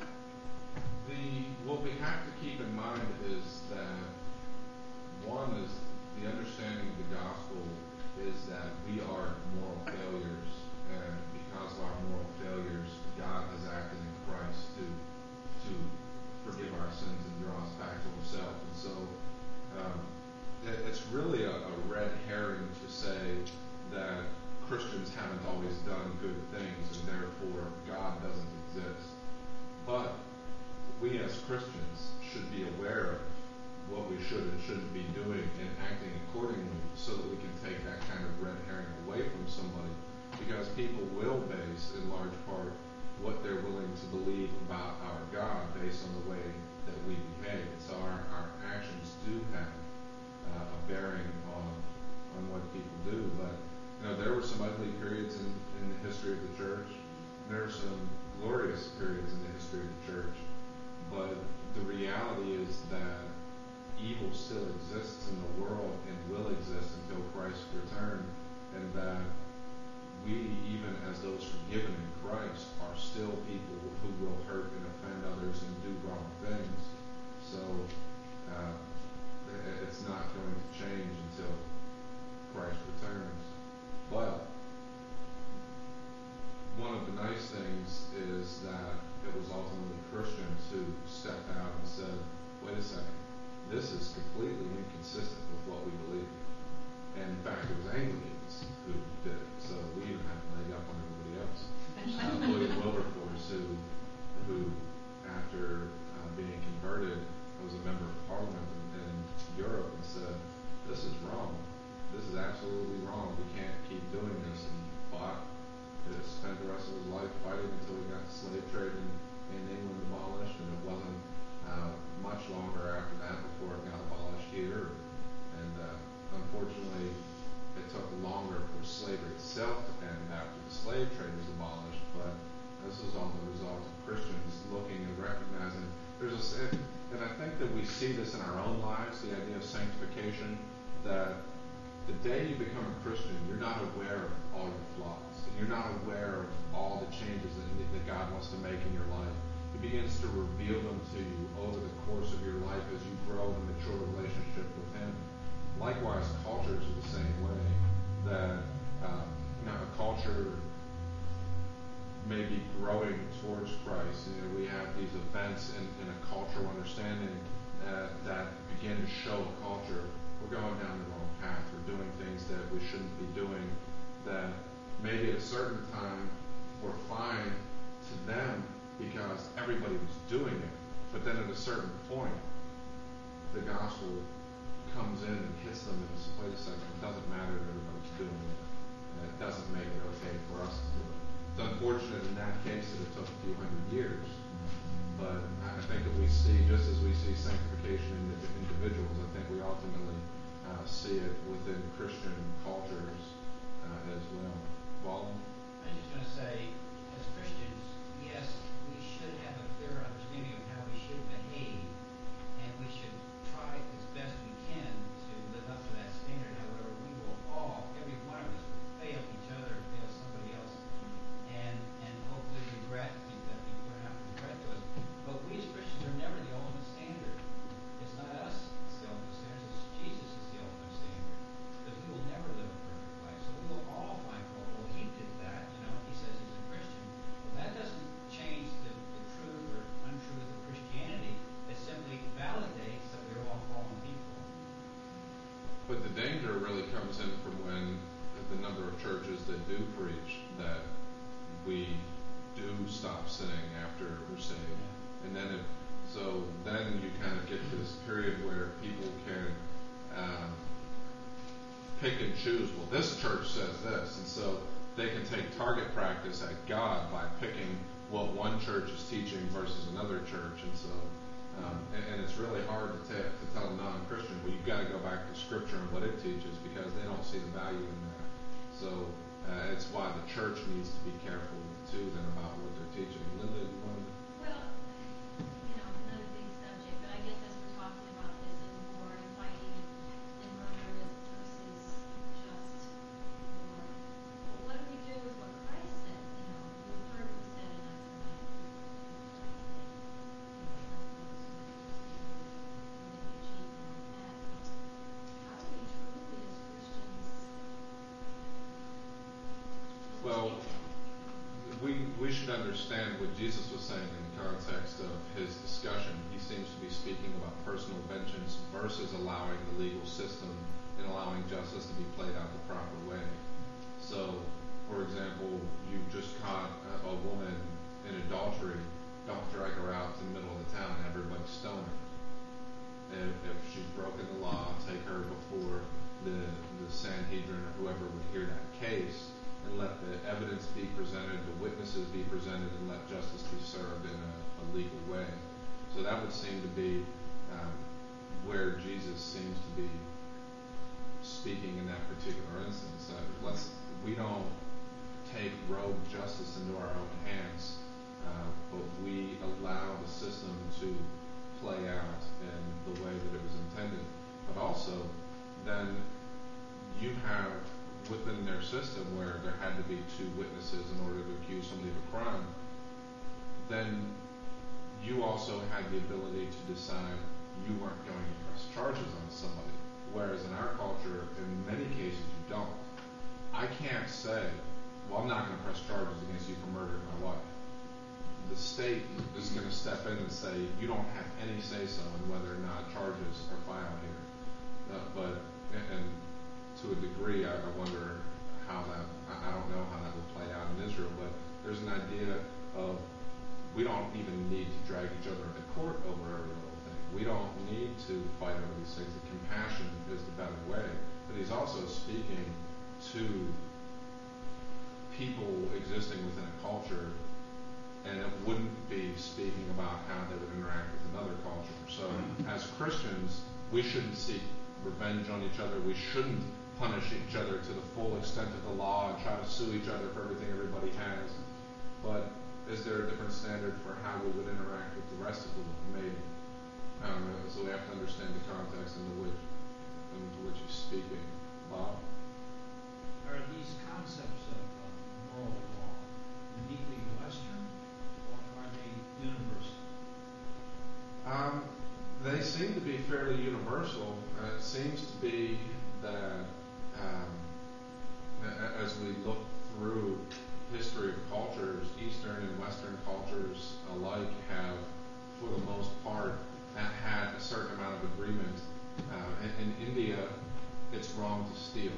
the what we have to keep in mind is that one is the understanding of the gospel is that we are moral failures, and because of our moral failures, God has acted in Christ to to forgive our sins and draw us back to Himself. And so, um, it, it's really a, a red herring to say that Christians haven't always done good things, and therefore God doesn't exist. But we as Christians should be aware of what we should and shouldn't be doing and acting accordingly so that we can take that kind of red herring away from somebody, because people will base in large part what they're willing to believe about our God based on the way that we behave. So our, our actions do have uh, a bearing on on what people do. But you know, there were some ugly periods in, in the history of the church. There are some glorious periods in the history of the church. But the reality is that evil still exists in the world and will exist until Christ returns, and that we, even as those forgiven in Christ, are still people who will hurt and offend others and do wrong things. So uh, it's not going to change until Christ returns. But one of the nice things is that it was ultimately Christians who stepped out and said, wait a second, this is completely inconsistent with what we believe. And in fact, it was Anglicans who did it, so we even had to leg up on everybody else. Uh, William Wilberforce, who, who after uh, being converted, was a member of Parliament in, in Europe and said, this is wrong. This is absolutely wrong. We can't keep doing this. And fought, uh, spent the rest of his life fighting until he got the slave trade in, in England abolished, and it wasn't uh, much longer after that before it got abolished here. And uh, unfortunately, it took longer for slavery itself to end after the slave trade was abolished, but this is all the result of Christians looking and recognizing there's a, and I think that we see this in our own lives, the idea of sanctification, that the day you become a Christian, you're not aware of all your flaws, and you're not aware of all the changes that, that God wants to make in your life. He begins to reveal them to you over the course of your life as you grow in a mature relationship with Him. Likewise, cultures are the same way. That uh, you know, a culture may be growing towards Christ. You know, we have these events in, in a cultural understanding uh, that begin to show a culture we're going down the wrong path. We're doing things that we shouldn't be doing. That maybe at a certain time were fine to them because everybody was doing it. But then at a certain point, the gospel comes in and hits them and says, wait a second, it doesn't matter that everybody's doing it. And it doesn't make it okay for us to do it. It's unfortunate in that case that it took a few hundred years. But I think that we see, just as we see sanctification in individuals, I think we ultimately uh, see it within Christian cultures uh, as well. Walden? I was just going to say, as Christians, yes, we should have a clear understanding of how we should behave, and we should try as best we can to live up to that standard. However, we will all, every one of us, fail each other, fail somebody else, and and hopefully regret things that people are not regret to us. But we as Christians are never the ultimate standard. It's not us that's the ultimate standard. It's Jesus is the ultimate standard, because we will never live a perfect life. So we will all find fault. Well, he did that, you know. He says he's a Christian. Well, that doesn't change the, the truth or untruth of Christianity. It simply validates that we're all fallen people. But the danger really comes in from when the number of churches that do preach that we do stop sinning after we're saved. Yeah. And then if, so then you kind of get to this period where people can um, pick and choose, well, this church says this, and so they can take target practice at God by picking what one church is teaching versus another church. And so Um, and, and it's really hard to, t- to tell a non-Christian, well, you've got to go back to Scripture and what it teaches, because they don't see the value in that. So uh, it's why the church needs to be careful too then about what they're teaching. Linda, you want to? Well, you know, another big subject, but I guess as we're talking about this and more and fighting and murder versus just war, well, what do we do with what Christ said? You know, you've heard what was said in Isaiah. How do we truly as Christians? Well, we we should understand what Jesus was saying in the context of his discussion. He seems to be speaking about personal vengeance versus allowing the legal system and allowing justice to be played out the proper way. So, for example, you just caught a, a woman in adultery. Don't drag her out to the middle of the town and everybody stone her. If, if she's broken the law, take her before the, the Sanhedrin or whoever would hear that case, and let the evidence be presented, the witnesses be presented, and let justice be served in a, a legal way. So that would seem to be um, where Jesus seems to be speaking in that particular instance. Uh, let's we don't take rogue justice into our own hands, uh, but we allow the system to play out in the way that it was intended. But also, then you have within their system where there had to be two witnesses in order to accuse somebody of a crime, then you also had the ability to decide you weren't going to press charges on somebody. Whereas in our culture, in many cases, you don't. I can't say, well, I'm not going to press charges against you for murdering my wife. The state is going to step in and say, you don't have any say-so in whether or not charges are filed here. Uh, but, and, and to a degree, I, I wonder how that, I, I don't know how that will play out in Israel, but there's an idea of we don't even need to drag each other into court over every little thing. We don't need to fight over these things. The compassion is the better way. But he's also speaking to people existing within a culture, and it wouldn't be speaking about how they would interact with another culture. So as Christians, we shouldn't seek revenge on each other. We shouldn't punish each other to the full extent of the law and try to sue each other for everything everybody has. But is there a different standard for how we would interact with the rest of the world? Maybe. I don't know. So we have to understand the context into which, into which he's speaking. Bob? Are these concepts of uh, moral law uniquely Western, or are they universal? Um, they seem to be fairly universal. Uh, it seems to be that um, a- as we look through history of cultures, Eastern and Western cultures alike have, for the most part, ha- had a certain amount of agreement. Uh, in, in India, it's wrong to steal.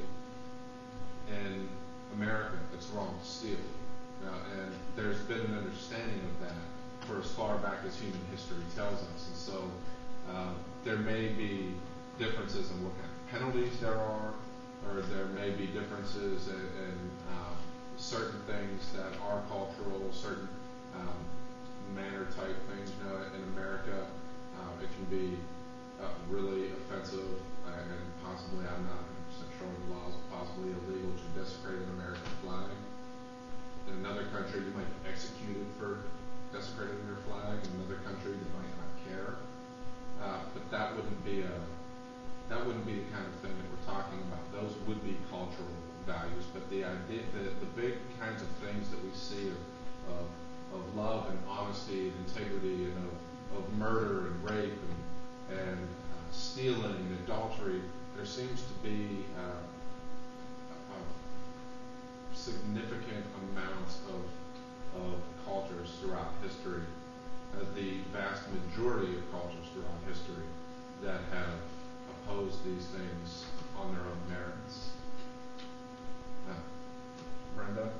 In America, it's wrong to steal. Uh, and there's been an understanding of that for as far back as human history tells us. And so um, there may be differences in what kind of penalties there are, or there may be differences in, in um, certain things that are cultural, certain um, manner type things. You know, in America, uh, it can be uh, really offensive, uh, and possibly, I'm not one hundred percent sure of the laws, possibly illegal to desecrate an American flag. In another country, you might be executed for desecrating their flag. In another country, they might not care. Uh, but that wouldn't be a that wouldn't be the kind of thing that we're talking about. Those would be cultural values. But the idea, the, the big kinds of things that we see of of, of love and honesty and integrity and of, of murder and rape and and uh, stealing and adultery, there seems to be uh, a, a significant amounts of of cultures throughout history, uh, the vast majority of cultures throughout history that have opposed these things on their own merits. Uh, Brenda?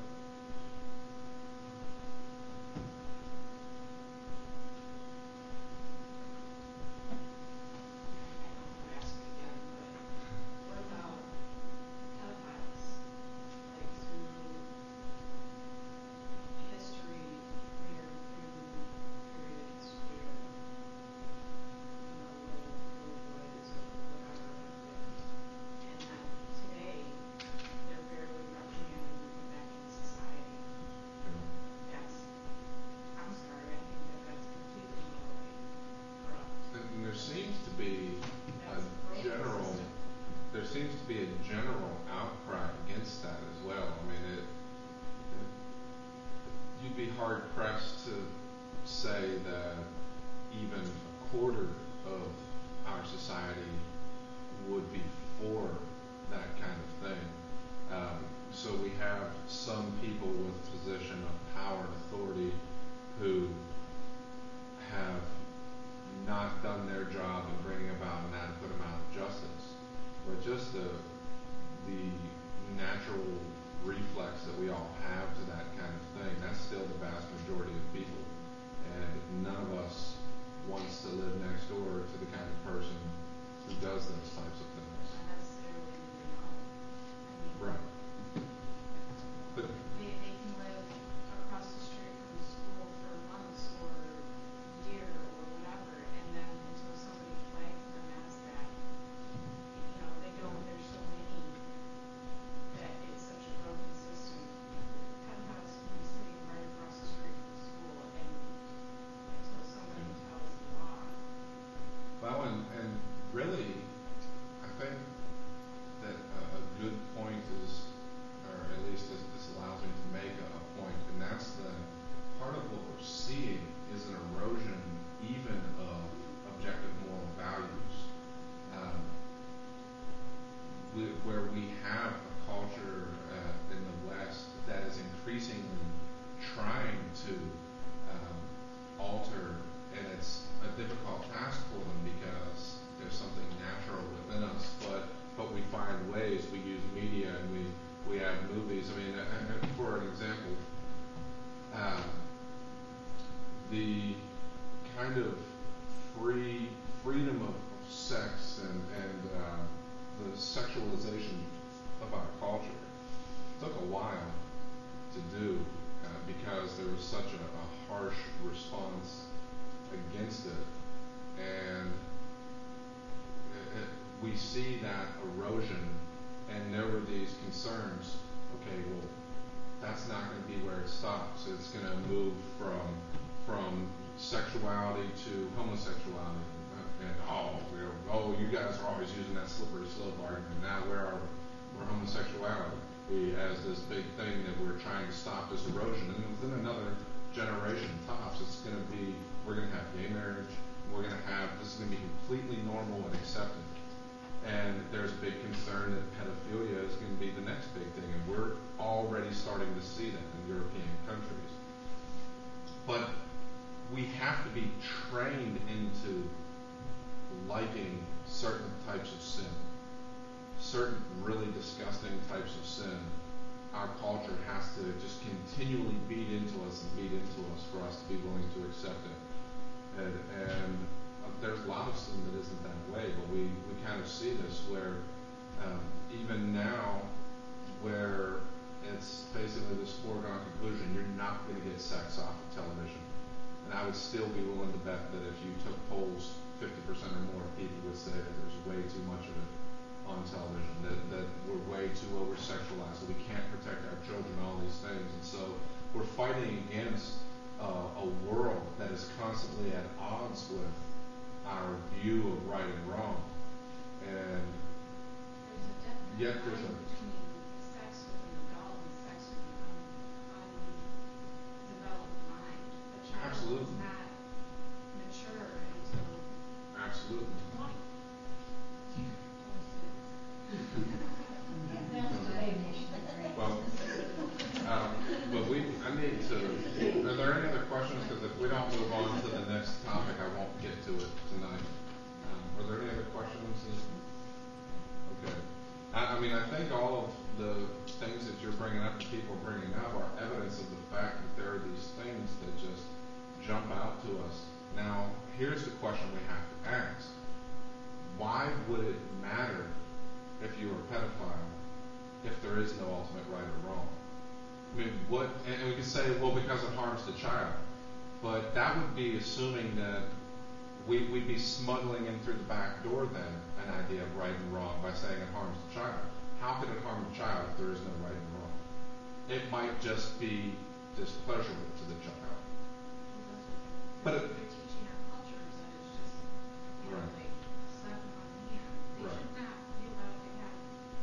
There seems to be a general, there seems to be a general outcry against that as well. I mean, it, it, you'd be hard pressed to say that even a quarter of our society would be for that kind of thing. Um, so we have some people with position of power and authority who have not done their job in bringing about an adequate amount of justice, but just the the natural reflex that we all have to that kind of thing, that's still the vast majority of people. And none of us wants to live next door to the kind of person who does those types of things. Not necessarily in reality. I mean, Right. But They, they can live across the street from school for months or a year or whatever, and then until somebody flags them as that, you know, they don't, there's so many that it's such a broken system. Penthouse the kind of free freedom of sex and and uh, the sexualization of our culture took a while to do uh, because there was such a, a harsh response against it, and it, it, we see that erosion, and there were these concerns. Okay, well, that's not going to be where it stops. It's going to move from from sexuality to homosexuality, and oh, you know, oh, you guys are always using that slippery slope argument. Now where are we? We're homosexuality. We as this big thing that we're trying to stop this erosion, and within another generation tops, it's going to be we're going to have gay marriage. We're going to have this is going to be completely normal and accepted. And there's a big concern that pedophilia is going to be the next big thing, and we're already starting to see that in European countries. But we have to be trained into liking certain types of sin, certain really disgusting types of sin. Our culture has to just continually beat into us and beat into us for us to be willing to accept it. And, and there's a lot of sin that isn't that way, but we, we kind of see this where um, even now, where it's basically this foregone conclusion, you're not going to get sex off of television. And I would still be willing to bet that if you took polls, fifty percent or more people would say that there's way too much of it on television, that, that we're way too over-sexualized, that we can't protect our children, all these things. And so we're fighting against uh, a world that is constantly at odds with our view of right and wrong. And There's a definite yet there's line a between sex with an adult and sex with an un- undeveloped mind. The child Absolutely. is not mature until absolutely. twenty. That's the definition of rape. Well, um, but we, I need to, are there any other questions? Because if we don't move on to the next topic, I won't get to it tonight. Um, are there any other questions? Okay. I, I mean, I think all of the things that you're bringing up, that people are bringing up, are evidence of the fact that there are these things that just jump out to us. Now, here's the question we have to ask. Why would it matter if you were a pedophile if there is no ultimate right or wrong? I mean, what, and, and we can say, well, because it harms the child. But that would be assuming that we, we'd be smuggling in through the back door then an idea of right and wrong by saying it harms the child. How could it harm the child if there is no right and wrong? It might just be displeasurable to the child. But it, They're teaching our culture is that it's just, you know, Right. like slapping on the hand. They Right. should not be allowed to have.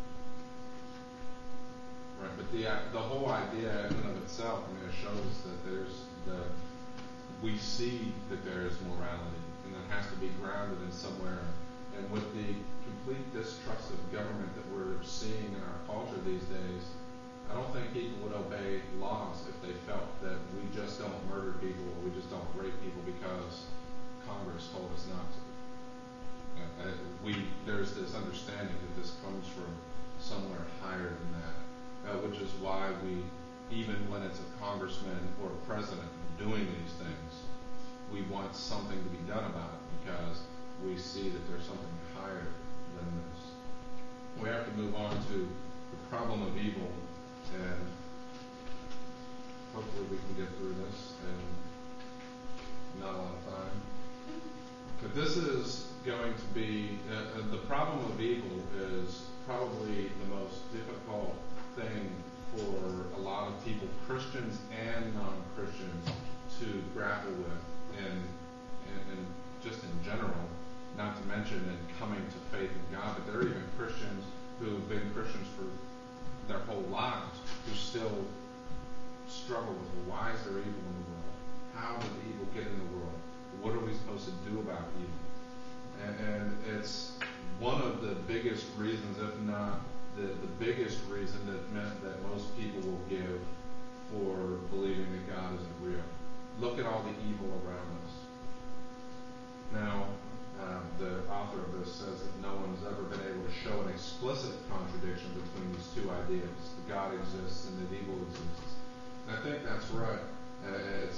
Right, but the uh, the whole idea in and of itself, I mean, it shows that there's the we see that there is morality, and it has to be grounded in somewhere. And with the complete distrust of government that we're seeing in our culture these days, I don't think people would obey laws if they felt that we just don't murder people or we just don't rape people because Congress told us not to. Uh, uh, we there's this understanding that this comes from somewhere higher than that. Uh, which is why we, even when it's a congressman or a president doing these things, we want something to be done about it because we see that there's something higher than this. We have to move on to the problem of evil, and hopefully we can get through this in not a lot of time. But this is going to be, uh, uh, the problem of evil is probably the most difficult thing for a lot of people, Christians and non-Christians, to grapple with, and, and, and just in general, not to mention in coming to faith in God. But there are even Christians who've been Christians for their whole lives who still struggle with, well, why is there evil in the world? How did evil get in the world? What are we supposed to do about evil? And, and it's one of the biggest reasons, if not The, the biggest reason that meant that most people will give for believing that God isn't real. Look at all the evil around us. Now, um, the author of this says that no one's ever been able to show an explicit contradiction between these two ideas, that God exists and that evil exists. And I think that's right. Uh, it's,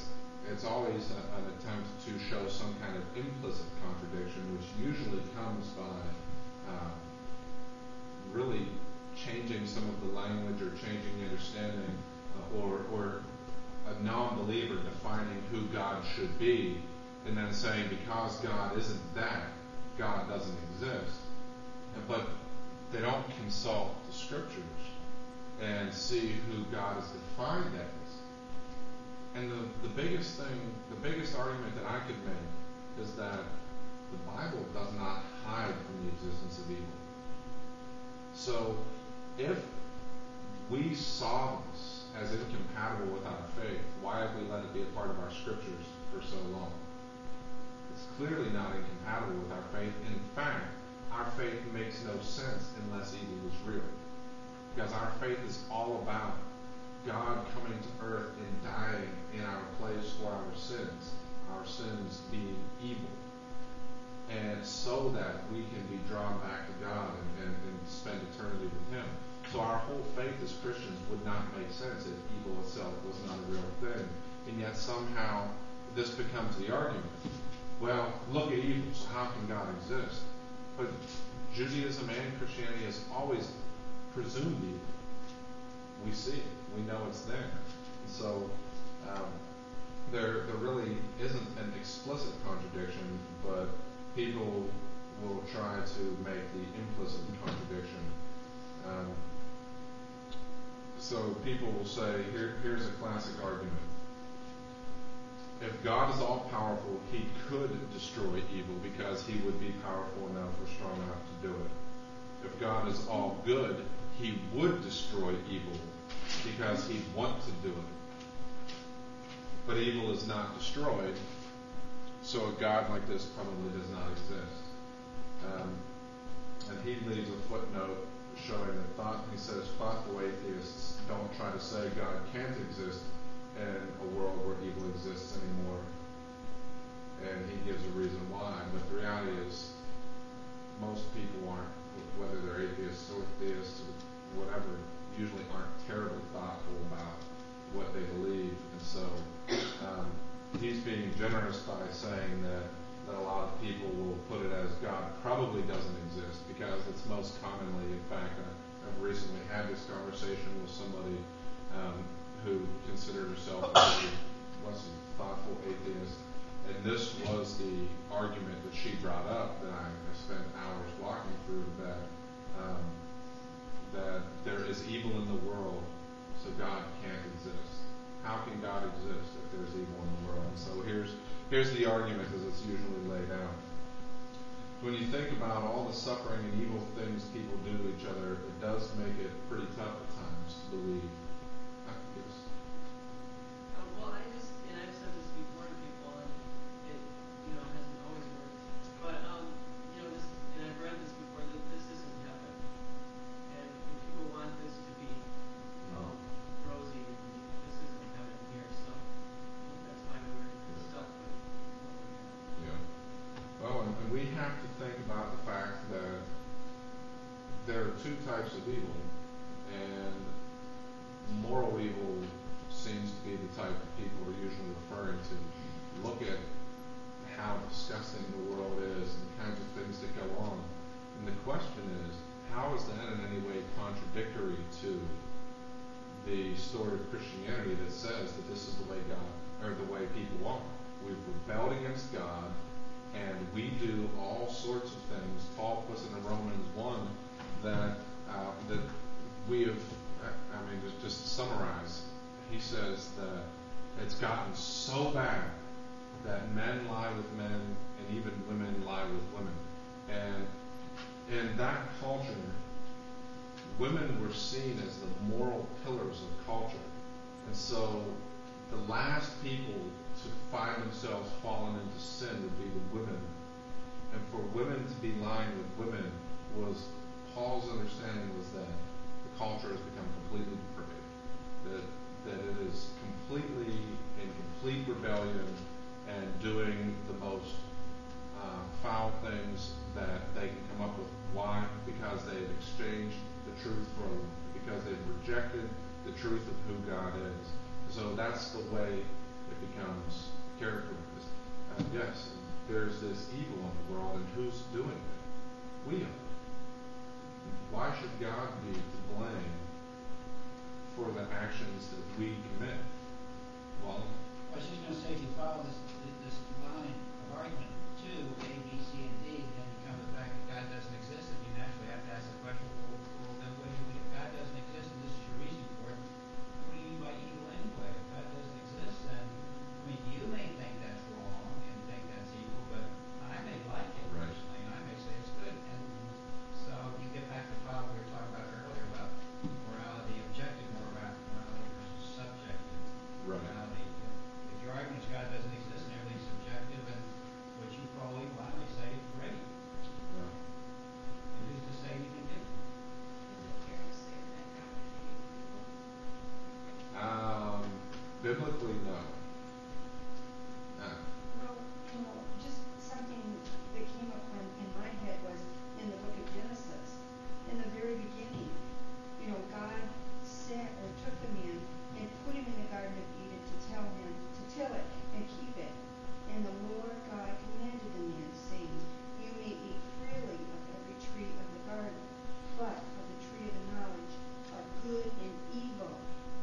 it's always a, an attempt to show some kind of implicit contradiction, which usually comes by uh, really changing some of the language or changing the understanding, uh, or, or a non-believer defining who God should be, and then saying because God isn't that, God doesn't exist. But they don't consult the scriptures and see who God is defined as. And the, the biggest thing, the biggest argument that I could make is that the Bible does not hide from the existence of evil. So if we saw this as incompatible with our faith, why have we let it be a part of our scriptures for so long? It's clearly not incompatible with our faith. In fact, our faith makes no sense unless evil is real. Because our faith is all about God coming to earth and dying in our place for our sins, our sins being evil, and so that we can be drawn back to God and, and, and spend eternity with Him. So our whole faith as Christians would not make sense if evil itself was not a real thing. And yet somehow this becomes the argument. Well, look at evil, so how can God exist? But Judaism and Christianity has always presumed evil. We see it. We know it's there. And so um, there, there really isn't an explicit contradiction, but people will try to make the implicit contradiction. Um, so people will say, here, here's a classic argument. If God is all-powerful, He could destroy evil because He would be powerful enough or strong enough to do it. If God is all-good, He would destroy evil because He'd want to do it. But evil is not destroyed, so a God like this probably does not exist. Um, and he leaves a footnote showing that thought, he says, thoughtful atheists don't try to say God can't exist in a world where evil exists anymore. And he gives a reason why. But the reality is, most people aren't, whether they're atheists or theists or whatever, usually aren't terribly thoughtful about what they believe. And so um, he's being generous by saying that, that a lot of people will put it as God probably doesn't exist because it's most commonly, in fact, I, I've recently had this conversation with somebody um, who considered herself a was a thoughtful atheist, and this was the argument that she brought up that I, I spent hours walking through, that um, that there is evil in the world, so God can't exist. How can God exist if there's evil in the world? And so here's here's the argument as it's usually laid out. When you think about all the suffering and evil things people do to each other, it does make it pretty tough at times to believe. Yes. Um, well, I just, and I've said this before to people, and it, you know, hasn't always worked. But, um, you know, this, and I've read this before, that this isn't heaven. And people want this to be, um, rosy, and this isn't heaven here, so that's why we're stuck with what we have. Yeah. Well, and, and we have to think about the fact that there are two types of evil, and moral evil seems to be the type that people are usually referring to. Look at how disgusting the world is and the kinds of things that go on. And the question is, how is that in any way contradictory to the story of Christianity that says that this is the way God, or the way people are? We've rebelled against God, and we do all sorts of things. Paul puts in Romans one that uh, that we have, I mean, just, just to summarize, he says that it's gotten so bad that men lie with men and even women lie with women. And in that culture, women were seen as the moral pillars of culture. And so the last people to find themselves fallen into sin would be the women. And for women to be lying with women was, Paul's understanding was that the culture has become completely depraved. That, that it is completely in complete rebellion and doing the most uh, foul things that they can come up with. Why? Because they've exchanged the truth for, because they've rejected the truth of who God is. So that's the way the becomes characterized. Uh, yes, there's this evil in the world, and who's doing it? We are. Why should God be to blame for the actions that we commit? Well, I was just going to say, if you follow this, this line of argument, two, A, B, C, and D, then you come to the fact that God doesn't exist, and you naturally have to ask the question, well, well then what do you mean? If God doesn't exist, and this is your reason for it, what do you mean by evil anyway? If God doesn't exist, then, I mean, you may think that's wrong and think that's evil, but I may like it Right. personally, and I may say it's good. And so you get back to the problem we were talking about earlier about morality, objective morality, morality versus subjective Right. morality. If your argument is God doesn't exist and everything's subjective, and what you call evil, I may say great. no. And who's to say anything different? Is it fair to say that God created evil? Um, biblically, no. Uh, Well, you know, just something that came up in, in my head was in the book of Genesis. In the very beginning, you know, God sent or took the man and put him in the Garden of Eden to tell him to till it and keep it. And the Lord God commanded the man, saying, "You may eat freely of every tree of the garden, but of the tree of the knowledge of good and evil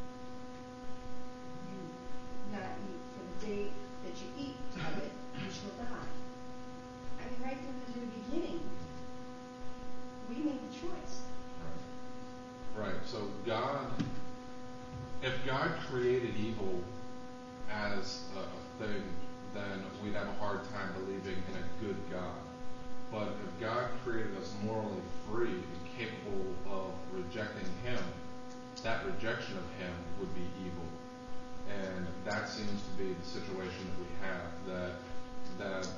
you not eat, for the day that you eat of it, you shall die." I mean, right there in the very beginning, we made the choice. Right. Right. So God, if God created evil as a, a thing, then we'd have a hard time believing in a good God. But if God created us morally free and capable of rejecting Him, that rejection of Him would be evil. And that seems to be the situation that we have. That that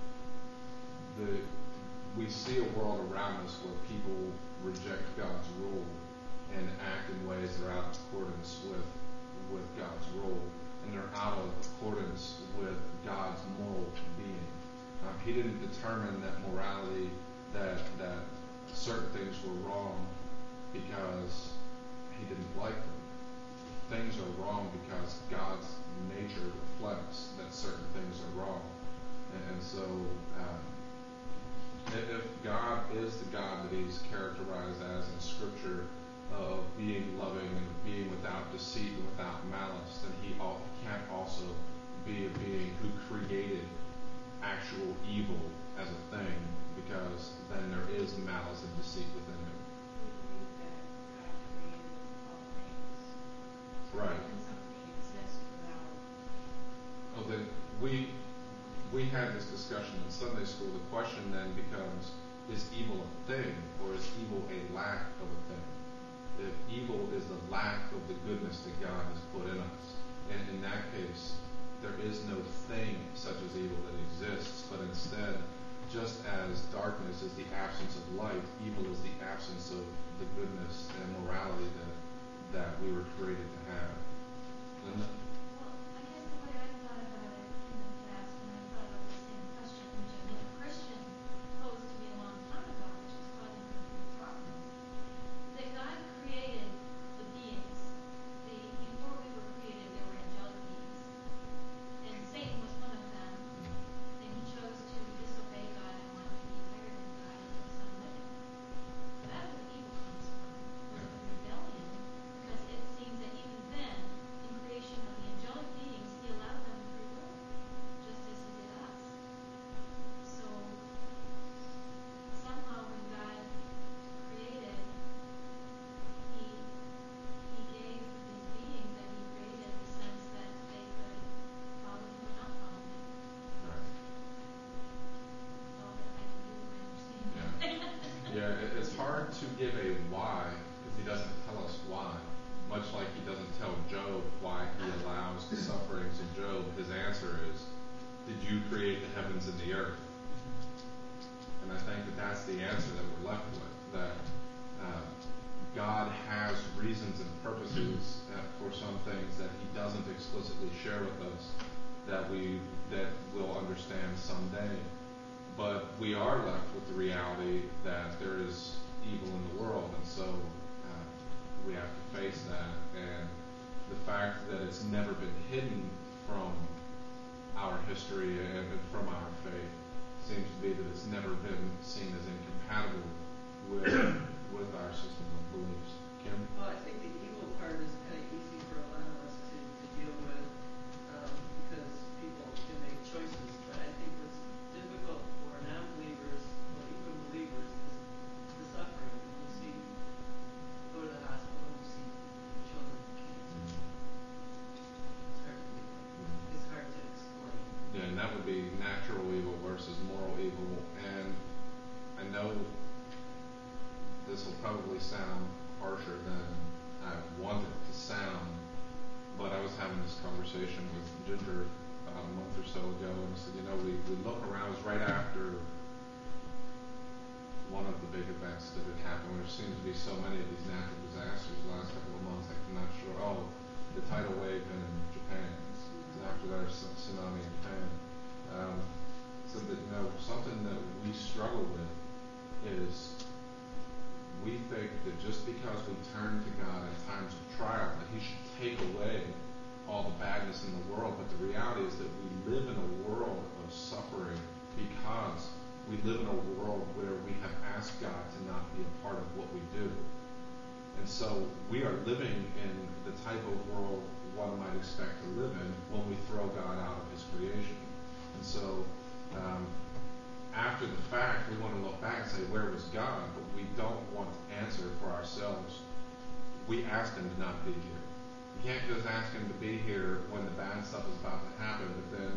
the we see a world around us where people reject God's rule and act in ways that are out of accordance with with God's rule, and they're out of accordance with God's moral being. Um, he didn't determine that morality, that that certain things were wrong because He didn't like them. Things are wrong because God's nature reflects that certain things are wrong, and, and so. Um, If God is the God that He's characterized as in Scripture, uh, of being loving and being without deceit and without malice, then He all, can't also be a being who created actual evil as a thing, because then there is malice and deceit within Him. We believe that God created all things. Right. How can something exist without? Oh, then we we had this discussion in Sunday school. The question then becomes: is evil a thing, or is evil a lack of a thing? If evil is the lack of the goodness that God has put in us, and in that case, there is no thing such as evil that exists, but instead, just as darkness is the absence of light, evil is the absence of the goodness and morality that that we were created to have. Linda? Well, I guess the way I thought about it in the past, when I thought about the same question, which I know a Christian posed to me a long time ago, which is causing me a big problem, that God created the beings. The, before we were created, there were angelic beings. And Satan was one of them. And he chose to disobey God and want to be higher than God and have some living. That's where evil comes from, was the rebellion, because it seems that even then, in creation of the angelic beings, He allowed them free will, just as He did us. So somehow when God created, He He gave these beings that He created the sense that they could follow Him or not follow Him. Right. That's all that I can do with my understanding. Yeah, it, it's hard to give a why if He doesn't tell us why. Much like He doesn't tell Job why He allows the sufferings in Job. His answer is, "Did you create the heavens and the earth?" And I think that that's the answer that we're left with. That uh, God has reasons and purposes uh, for some things that He doesn't explicitly share with us, that we that we'll understand someday. But we are left with the reality that there is evil in the world, and so uh, we have to face that. And the fact that it's never been hidden from history and, and from our faith seems to be that it's never been seen as incompatible with with our system of beliefs. Kim? Well, I think the evil part is kind of easy for a lot of us to, to deal with um, because people can make choices. But I think what's difficult for non-believers, well, even believers, is the suffering. You see, go to the hospital and you see children with cancer. It's hard to believe. It's hard to explain. Yeah, and that would be natural evil versus moral evil. And I know this will probably sound harsher than I want it to sound, but I was having this conversation with Ginger about a month or so ago, and I said, you know, we, we look around, it was right after one of the big events that had happened. There seems to be so many of these natural disasters the last couple of months. I'm not sure. Oh, the tidal wave in Japan. And after that, tsunami in Japan. Um, so that, you know, something that we struggle with is we think that just because we turn to God in times of trial, that He should take away all the badness in the world. But the reality is that we live in a world of suffering because we live in a world where we have asked God to not be a part of what we do. And so we are living in the type of world one might expect to live in when we throw God out of His creation. And so um, after the fact, we want to look back and say, where was God? But we don't want to answer for ourselves. We asked Him to not be here. You can't just ask Him to be here when the bad stuff is about to happen, but then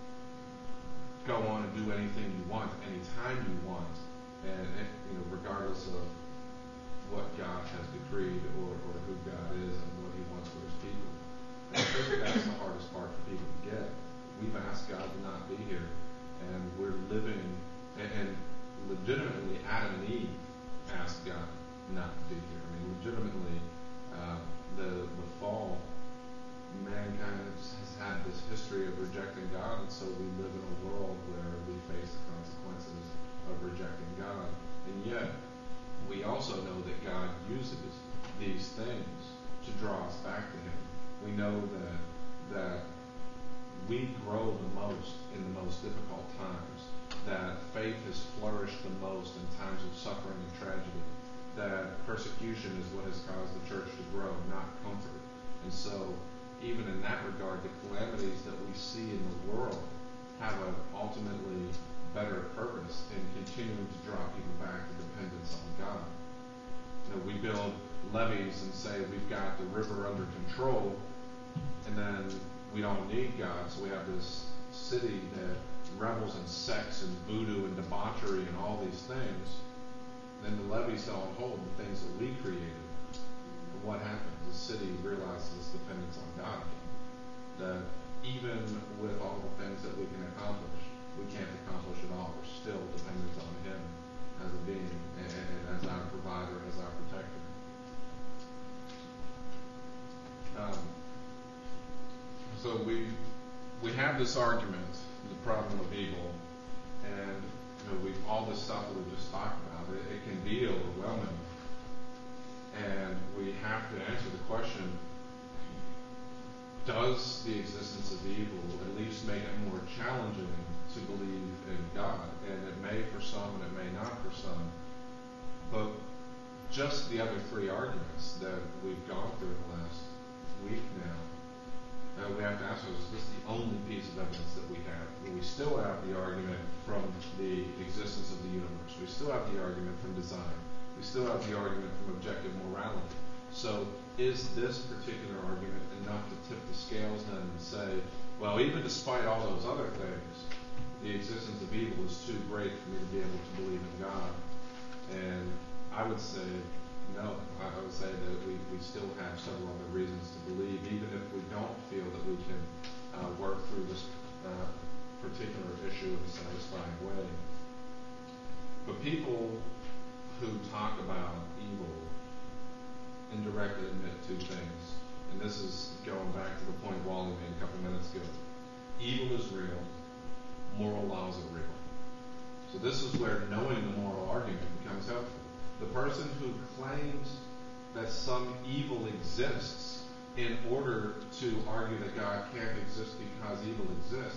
go on and do anything you want, anytime you want, and, and you know, regardless of what God has decreed or, or who God is and what He wants for His people. And I think that's the hardest part for people to get. We've asked God to not be here, and we're living, and, and legitimately Adam and Eve asked God not to be here. I mean, legitimately, uh, the the fall, mankind has had this history of rejecting God, and so we live in a world where we face the consequences of rejecting God. And yet, we also know that God uses these things to draw us back to Him. We know that that we grow the most in the most difficult times, that faith has flourished the most in times of suffering and tragedy, that persecution is what has caused the church to grow, not comfort. And so, even in that regard, the calamities that we see in the world have an ultimately better purpose in continuing to draw people back to dependence on God. You know, we build levees and say we've got the river under control, and then we don't need God, so we have this city that revels in sex and voodoo and debauchery and all these things. Then the levees don't hold the things that we created. And what happens? The city realizes its dependence on God. That even with all the things that we can accomplish, we can't accomplish it all. We're still dependent on Him as a being and, and as our provider, as our protector. Um, so we we have this argument, the problem of evil, and you know, we all this stuff that we just talked about. It, it can be overwhelming, and we have to answer the question: does the existence of evil at least make it more challenging to believe in God? And it may for some, and it may not for some. But just the other three arguments that we've gone through in the last week now, uh, we have to ask ourselves, is this the only piece of evidence that we have? And we still have the argument from the existence of the universe. We still have the argument from design. We still have the argument from objective morality. So is this particular argument enough to tip the scales then and say, well, even despite all those other things, the existence of evil is too great for me to be able to believe in God? And I would say no. I would say that we, we still have several other reasons to believe, even if we don't feel that we can uh, work through this uh, particular issue in a satisfying way. But people who talk about evil indirectly admit two things. And this is going back to the point Wally made a couple minutes ago. Evil is real. Moral laws are real. So this is where knowing the moral argument becomes helpful. The person who claims that some evil exists in order to argue that God can't exist because evil exists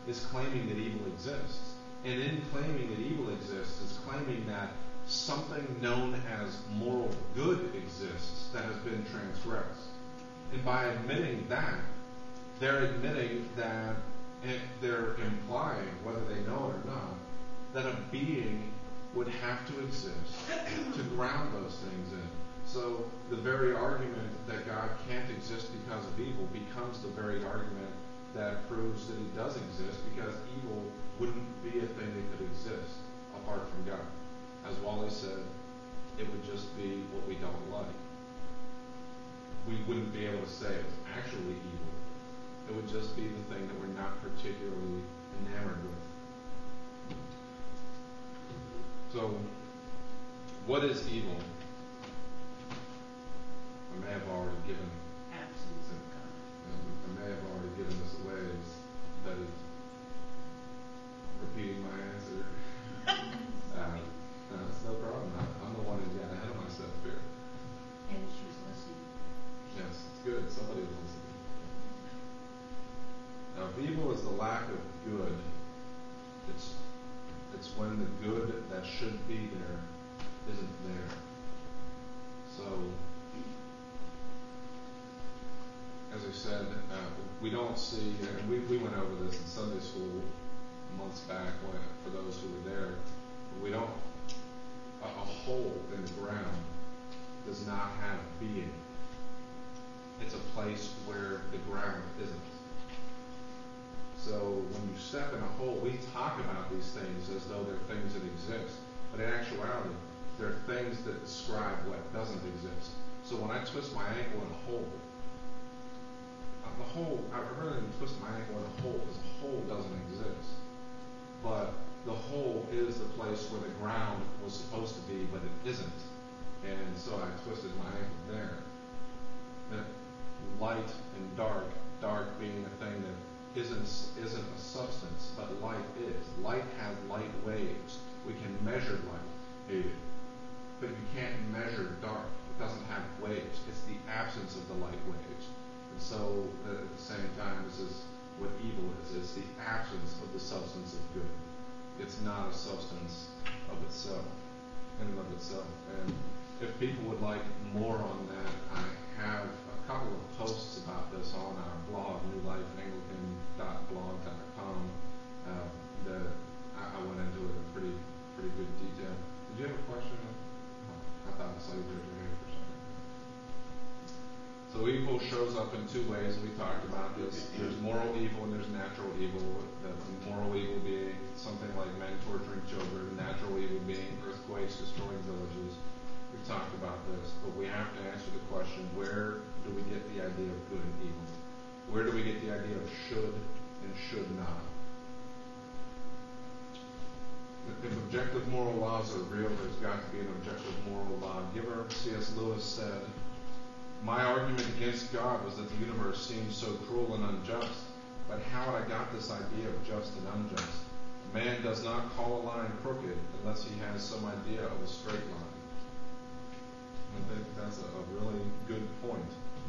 is claiming that evil exists. And in claiming that evil exists, is claiming that something known as moral good exists that has been transgressed. And by admitting that, they're admitting that if they're implying, whether they know it or not, that a being would have to exist to ground those things in. So the very argument that God can't exist because of evil becomes the very argument that proves that he does exist, because evil wouldn't be a thing that could exist apart from God. As Wally said, it would just be what we don't like. We wouldn't be able to say it was actually evil. It would just be the thing that we're not particularly enamored with. So, what is evil? I may have already given Absence of God. I may have already given this away as that is repeating my answer. uh, no, it's no problem. I, I'm the one who got ahead of myself here. And she's listening. Yes, it's good. Somebody is listening. Now, if evil is the lack of good, it's it's when the good that should be there isn't there. So, as I said, uh, we don't see, and we, we went over this in Sunday school months back when, for those who were there, we don't, a, a hole in the ground does not have being. It's a place where the ground isn't. So when you step in a hole, we talk about these things as though they're things that exist. But in actuality, they're things that describe what doesn't exist. So when I twist my ankle in a hole, uh, the hole, I rather than twist my ankle in a hole, because the hole doesn't exist. But the hole is the place where the ground was supposed to be, but it isn't. And so I twisted my ankle there. That light and dark, dark being a thing that isn't isn't a substance, but light is. Light has light waves. We can measure light, but you can't measure dark. It doesn't have waves. It's the absence of the light waves. And so, at the same time, this is what evil is. It's the absence of the substance of good. It's not a substance of itself, in and of itself. And if people would like more on that, I have a couple of posts about this on our blog, new life anglican dot blog dot com. Uh, the, I, I went into it in pretty pretty good detail. Did you have a question? Oh, I thought I saw you raise your hand for a second. So evil shows up in two ways, and we talked about this. There's moral evil and there's natural evil. The moral evil being something like men torturing children, natural evil being earthquakes destroying villages. We've talked about this, but we have to answer the question, where do we get the idea of good and evil? Where do we get the idea of should and should not? If objective moral laws are real, there's got to be an objective moral law giver. C S Lewis said, "My argument against God was that the universe seemed so cruel and unjust. But how had I got this idea of just and unjust? Man does not call a line crooked unless he has some idea of a straight line." I think that's a, a really good point.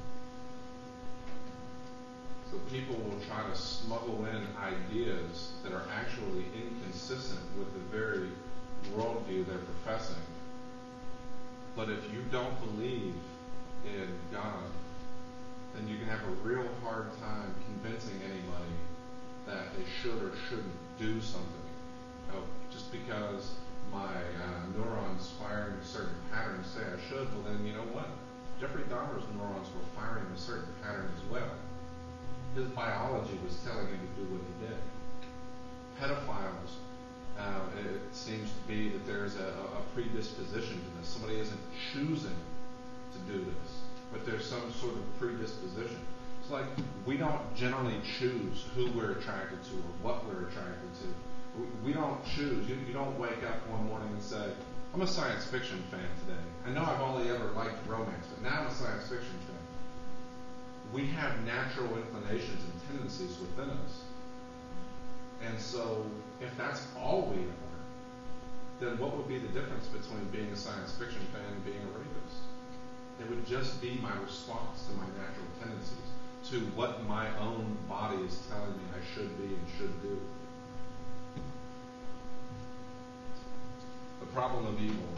So people will try to smuggle in ideas that are actually inconsistent with the very worldview they're professing. But if you don't believe in God, then you can have a real hard time convincing anybody that they should or shouldn't do something. Now, just because my uh, neurons firing a certain pattern say I should, well then, you know what? Jeffrey Dahmer's neurons were firing a certain pattern as well. His biology was telling him to do what he did. Pedophiles, uh, it seems to be that there's a, a predisposition to this. Somebody isn't choosing to do this, but there's some sort of predisposition. It's like we don't generally choose who we're attracted to or what we're attracted to. We don't choose. You, you don't wake up one morning and say, I'm a science fiction fan today. I know I've only ever liked romance, but now I'm a science fiction fan. We have natural inclinations and tendencies within us. And so, if that's all we are, then what would be the difference between being a science fiction fan and being a rapist? It would just be my response to my natural tendencies, to what my own body is telling me I should be and should do. The problem of evil,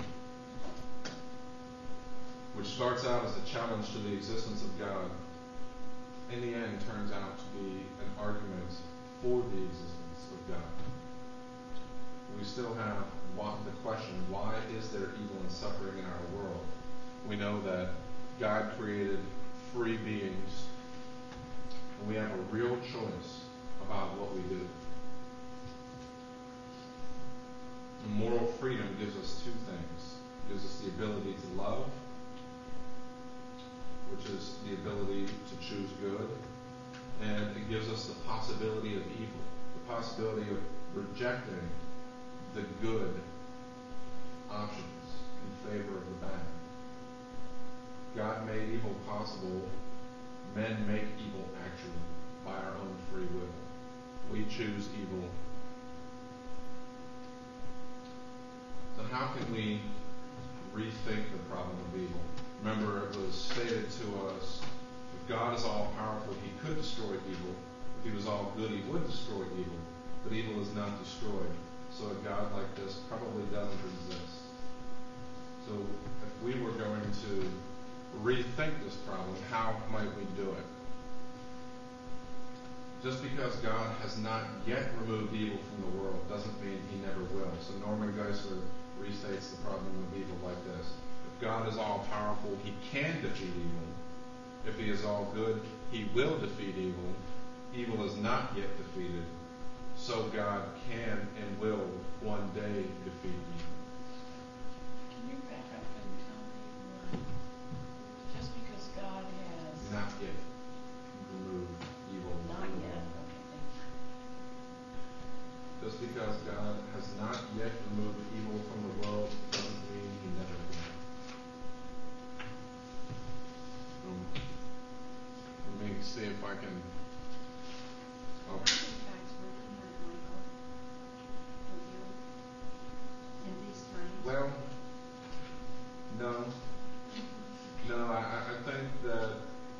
which starts out as a challenge to the existence of God, in the end turns out to be an argument for the existence of God. We still have one, the question, why is there evil and suffering in our world? We know that God created free beings, and we have a real choice about what we do. Moral freedom gives us two things. It gives us the ability to love, which is the ability to choose good, and it gives us the possibility of evil, the possibility of rejecting the good options in favor of the bad. God made evil possible. Men make evil actually by our own free will. We choose evil. So how can we rethink the problem of evil? Remember, it was stated to us, if God is all powerful, he could destroy evil. If he was all good, he would destroy evil. But evil is not destroyed. So a God like this probably doesn't exist. So if we were going to rethink this problem, how might we do it? Just because God has not yet removed evil from the world doesn't mean he never will. So Norman Geisler restates the problem of evil like this. If God is all powerful, he can defeat evil. If he is all good, he will defeat evil. Evil is not yet defeated. So God can and will one day defeat evil. Can you back up and tell me why? Just because God has. Not yet removed evil. Not yet. Okay, thank you. Just because God has not yet removed evil from the world doesn't mean he never will. Um, let me see if I can. Oh. In fact, working on Michael, don't you? In these times? Well, no. No, I, I think that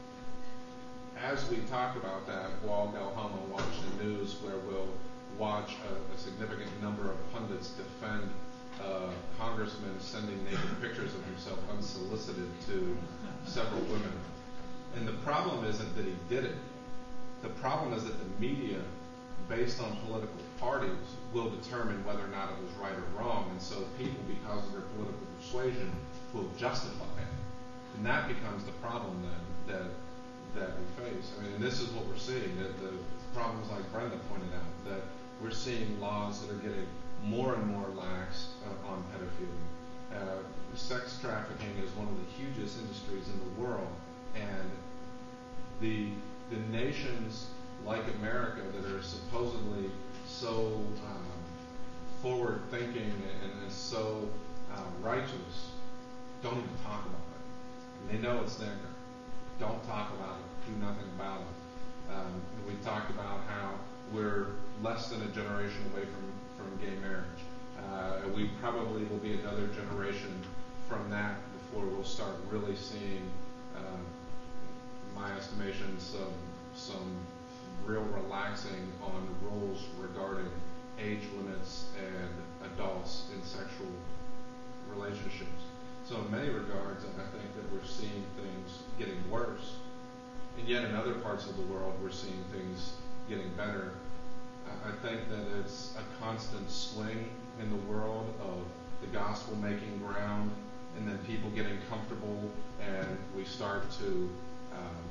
as we talk about that, Wald Elhama watch the news where we'll watch a, a significant number of pundits defend uh, congressmen sending naked pictures of himself unsolicited to several women. And the problem isn't that he did it. The problem is that the media, based on political parties, will determine whether or not it was right or wrong. And so people, because of their political persuasion, will justify it. And that becomes the problem then that that we face. I mean, and this is what we're seeing, that the problems like Brenda pointed out, that we're seeing laws that are getting more and more lax uh, on pedophilia. Uh, sex trafficking is one of the hugest industries in the world, and the the nations like America that are supposedly so um, forward-thinking and, and so uh, righteous don't even talk about it. And they know it's there. Don't talk about it. Do nothing about it. Um, we talked about how we're less than a generation away from, from gay marriage. Uh, we probably will be another generation from that before we'll start really seeing, uh, in my estimation, some, some real relaxing on rules regarding age limits and adults in sexual relationships. So in many regards, I think that we're seeing things getting worse. And yet in other parts of the world, we're seeing things getting better. I think that it's a constant swing in the world of the gospel making ground, and then people getting comfortable, and we start to um,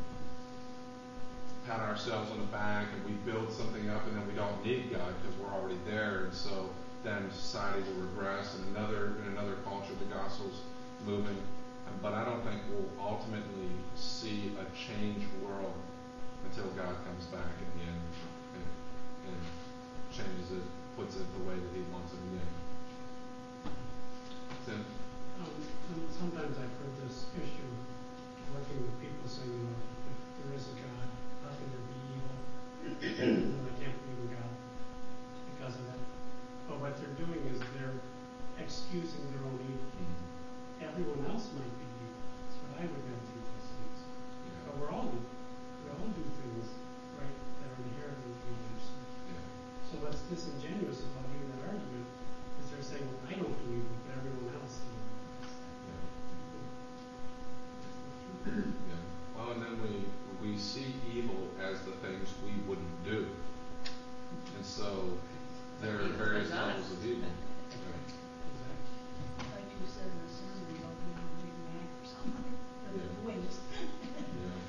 pat ourselves on the back, and we build something up, and then we don't need God because we're already there. And so then society will regress, and another in another culture, the gospel's moving. But I don't think we'll ultimately see a changed world until God comes back again and, and changes it, puts it the way that he wants it again. Tim? Um, some- sometimes I've heard this issue working with people saying, you know, if there is a God, how can there be evil? And I can't believe in God because of that. But what they're doing is they're excusing their own evil. Everyone else might be evil. That's what I would then do those things. Yeah. But we're all we all do things right that are inherently what's disingenuous about even that argument is they're saying, well, I don't do evil, but everyone else does. Yeah. Well, and then we we see evil as the things we wouldn't do, and so there are various levels of evil. Exactly. Like you said in the sermon, you don't need a big Mac or something, but Yeah. the wings. Yeah.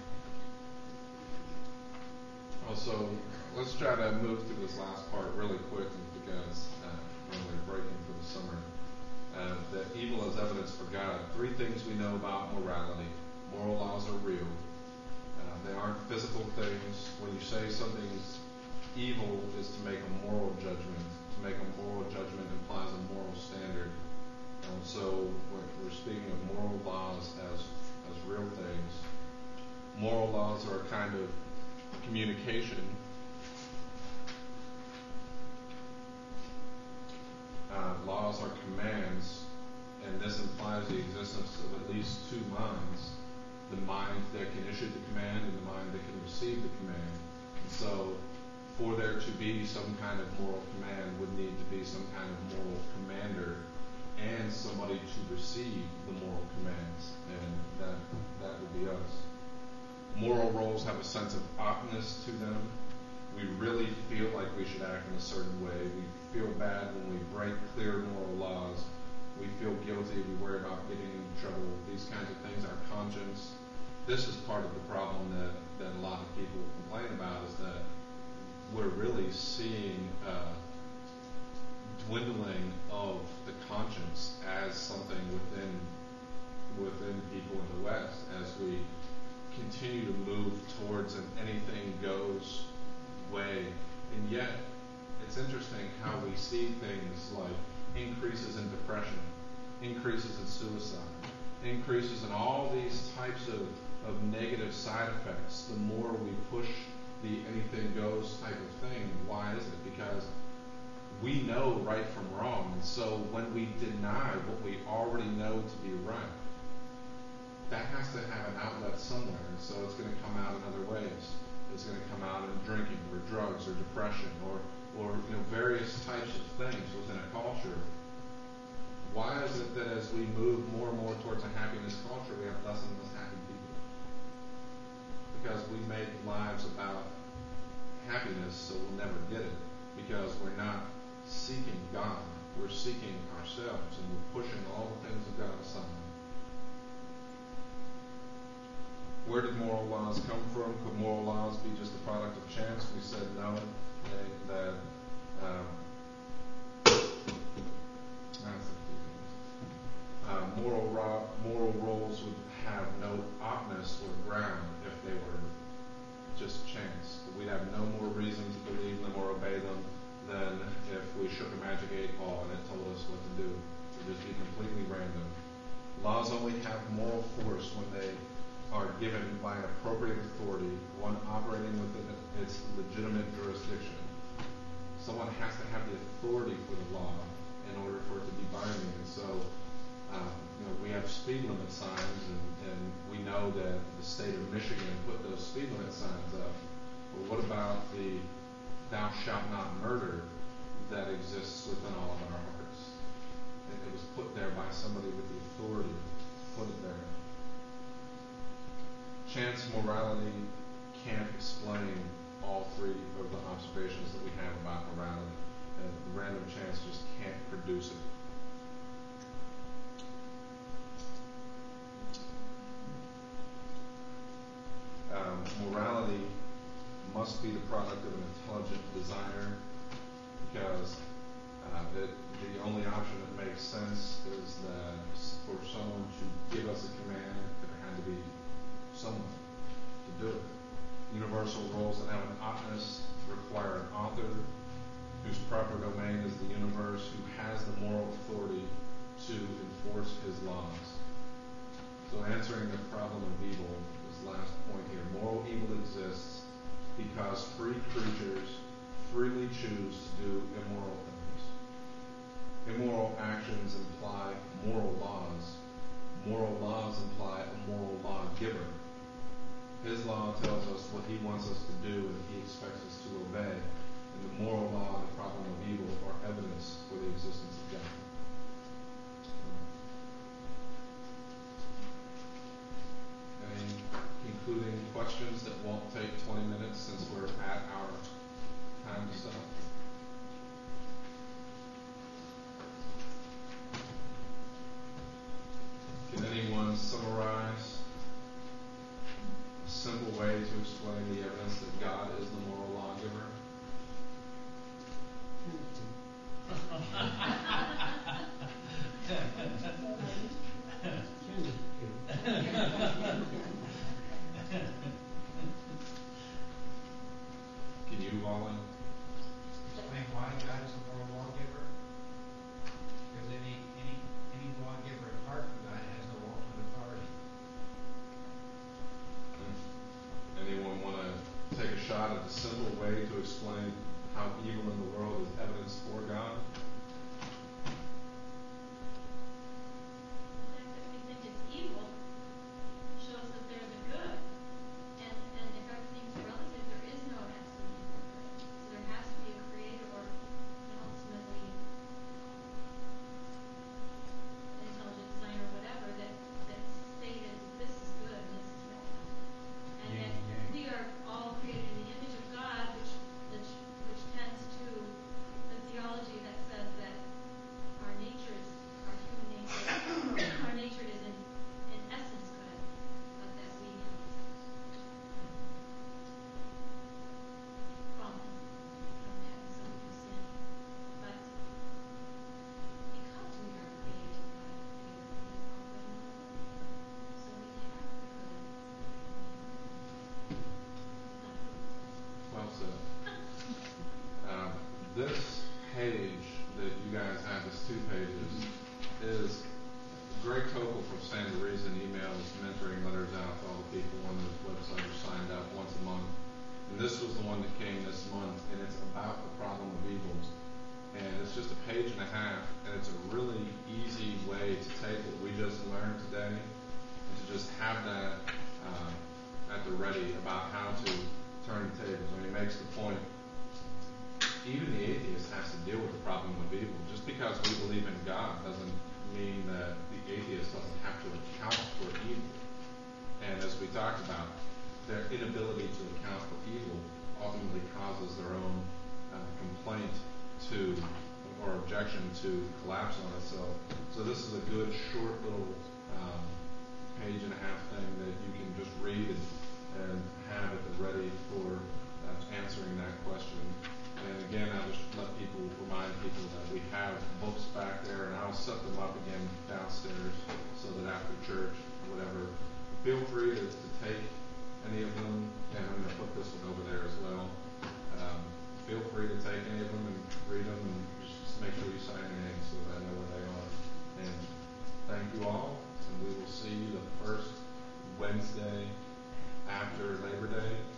Also, let's try to move through this last part really quickly because uh, when we're breaking for the summer, uh, that evil is evidence for God. Three things we know about morality. Moral laws are real. Uh, they aren't physical things. When you say something's evil is to make a moral judgment. To make a moral judgment implies a moral standard. And so we're, we're speaking of moral laws as, as real things. Moral laws are a kind of communication. Uh, laws are commands, and this implies the existence of at least two minds. The mind that can issue the command and the mind that can receive the command. And so for there to be some kind of moral command would need to be some kind of moral commander and somebody to receive the moral commands, and that that would be us. Moral roles have a sense of oughtness to them. We really feel like we should act in a certain way. We feel bad when we break clear moral laws. We feel guilty. We worry about getting into trouble. These kinds of things, our conscience. This is part of the problem that, that a lot of people complain about, is that we're really seeing uh, dwindling of the conscience as something within within people in the West as we continue to move towards an anything goes way. And yet, it's interesting how we see things like increases in depression, increases in suicide, increases in all these types of, of negative side effects. The more we push the anything goes type of thing, why is it? Because we know right from wrong. And so when we deny what we already know to be right, that has to have an outlet somewhere. And so it's going to come out in other ways. It's going to come out in drinking or drugs or depression or, or you know, various types of things within a culture. Why is it that as we move more and more towards a happiness culture, we have less and less happy people? Because we make lives about happiness, so we'll never get it. Because we're not seeking God. We're seeking ourselves, and we're pushing all the things of God aside. Where did moral laws come from? Could moral laws be just a product of chance? We said no. They, that um, uh, moral ro- moral roles would have no oughtness or ground if they were just chance. We'd have no more reason to believe them or obey them than if we shook a magic eight ball and it told us what to do. It would just be completely random. Laws only have moral force when they are given by an appropriate authority, one operating within its legitimate jurisdiction. Someone has to have the authority for the law in order for it to be binding. And so, um, you know, we have speed limit signs, and, and we know that the state of Michigan put those speed limit signs up. But what about the "thou shalt not murder" that exists within all of our hearts? It, it was put there by somebody with the authority to put it there. Chance morality can't explain all three of the observations that we have about morality. And random chance just can't produce it. Um, morality must be the product of an intelligent designer, because uh, it, the only option that makes sense is that for someone to give us a command, there had to be someone to do it. Universal rules that have an oughtness require an author whose proper domain is the universe, who has the moral authority to enforce his laws. So answering the problem of evil, this last point here, moral evil exists because free creatures freely choose to do immoral things. Immoral actions imply moral laws. Moral laws imply a moral lawgiver. His law tells us what he wants us to do and he expects us to obey. And the moral law and the problem why God is a moral lawgiver? Because any, any, any lawgiver apart from God has no ultimate authority. Anyone want to take a shot at a simple way to explain how evil in the world is evidence for God? The fact that we think it's evil shows that there's a good. And, and if everything's relative, there is no absolute good. So there has to be a creator or an ultimately intelligent designer or whatever that, that stated this is good and this is bad. And Yin that and yang. we are all created in the image of God, which, which, which tends to the theology that says that our nature is, our human nature, our nature is in, in essence good, but that we have fallen from that, and so we sin. But because we are created by the Creator, He is all good and all good. So we have the good. It's not good. Well said. Um, this page that you guys have, this two pages, is Greg Topol from Santa Teresa emails mentoring letters out to all the people on the website who signed up once a month. And this was the one that came this month, and it's about the problem of evils. And it's just a page and a half, and it's a really easy way to take what we just learned today and to just have that uh, at the ready about how to turn the tables. I mean, he makes the point, even the atheist has to deal with the problem of evil. Just because we believe in God doesn't mean that the atheist doesn't have to account for evil. And as we talked about, their inability to account for evil ultimately causes their own uh, complaint to, or objection to collapse on itself. So this is a good, short little um, page and a half thing that you can just read and, and have at the ready for uh, answering that question. And again, I'll just let people, remind people that we have books back there, and I'll set them up again downstairs so that after church, whatever, feel free to, to take any of them, and I'm going to put this one over there as well. Um, feel free to take any of them and read them, and just make sure you sign your name so that I know where they are. And thank you all, and we will see you the first Wednesday after Labor Day.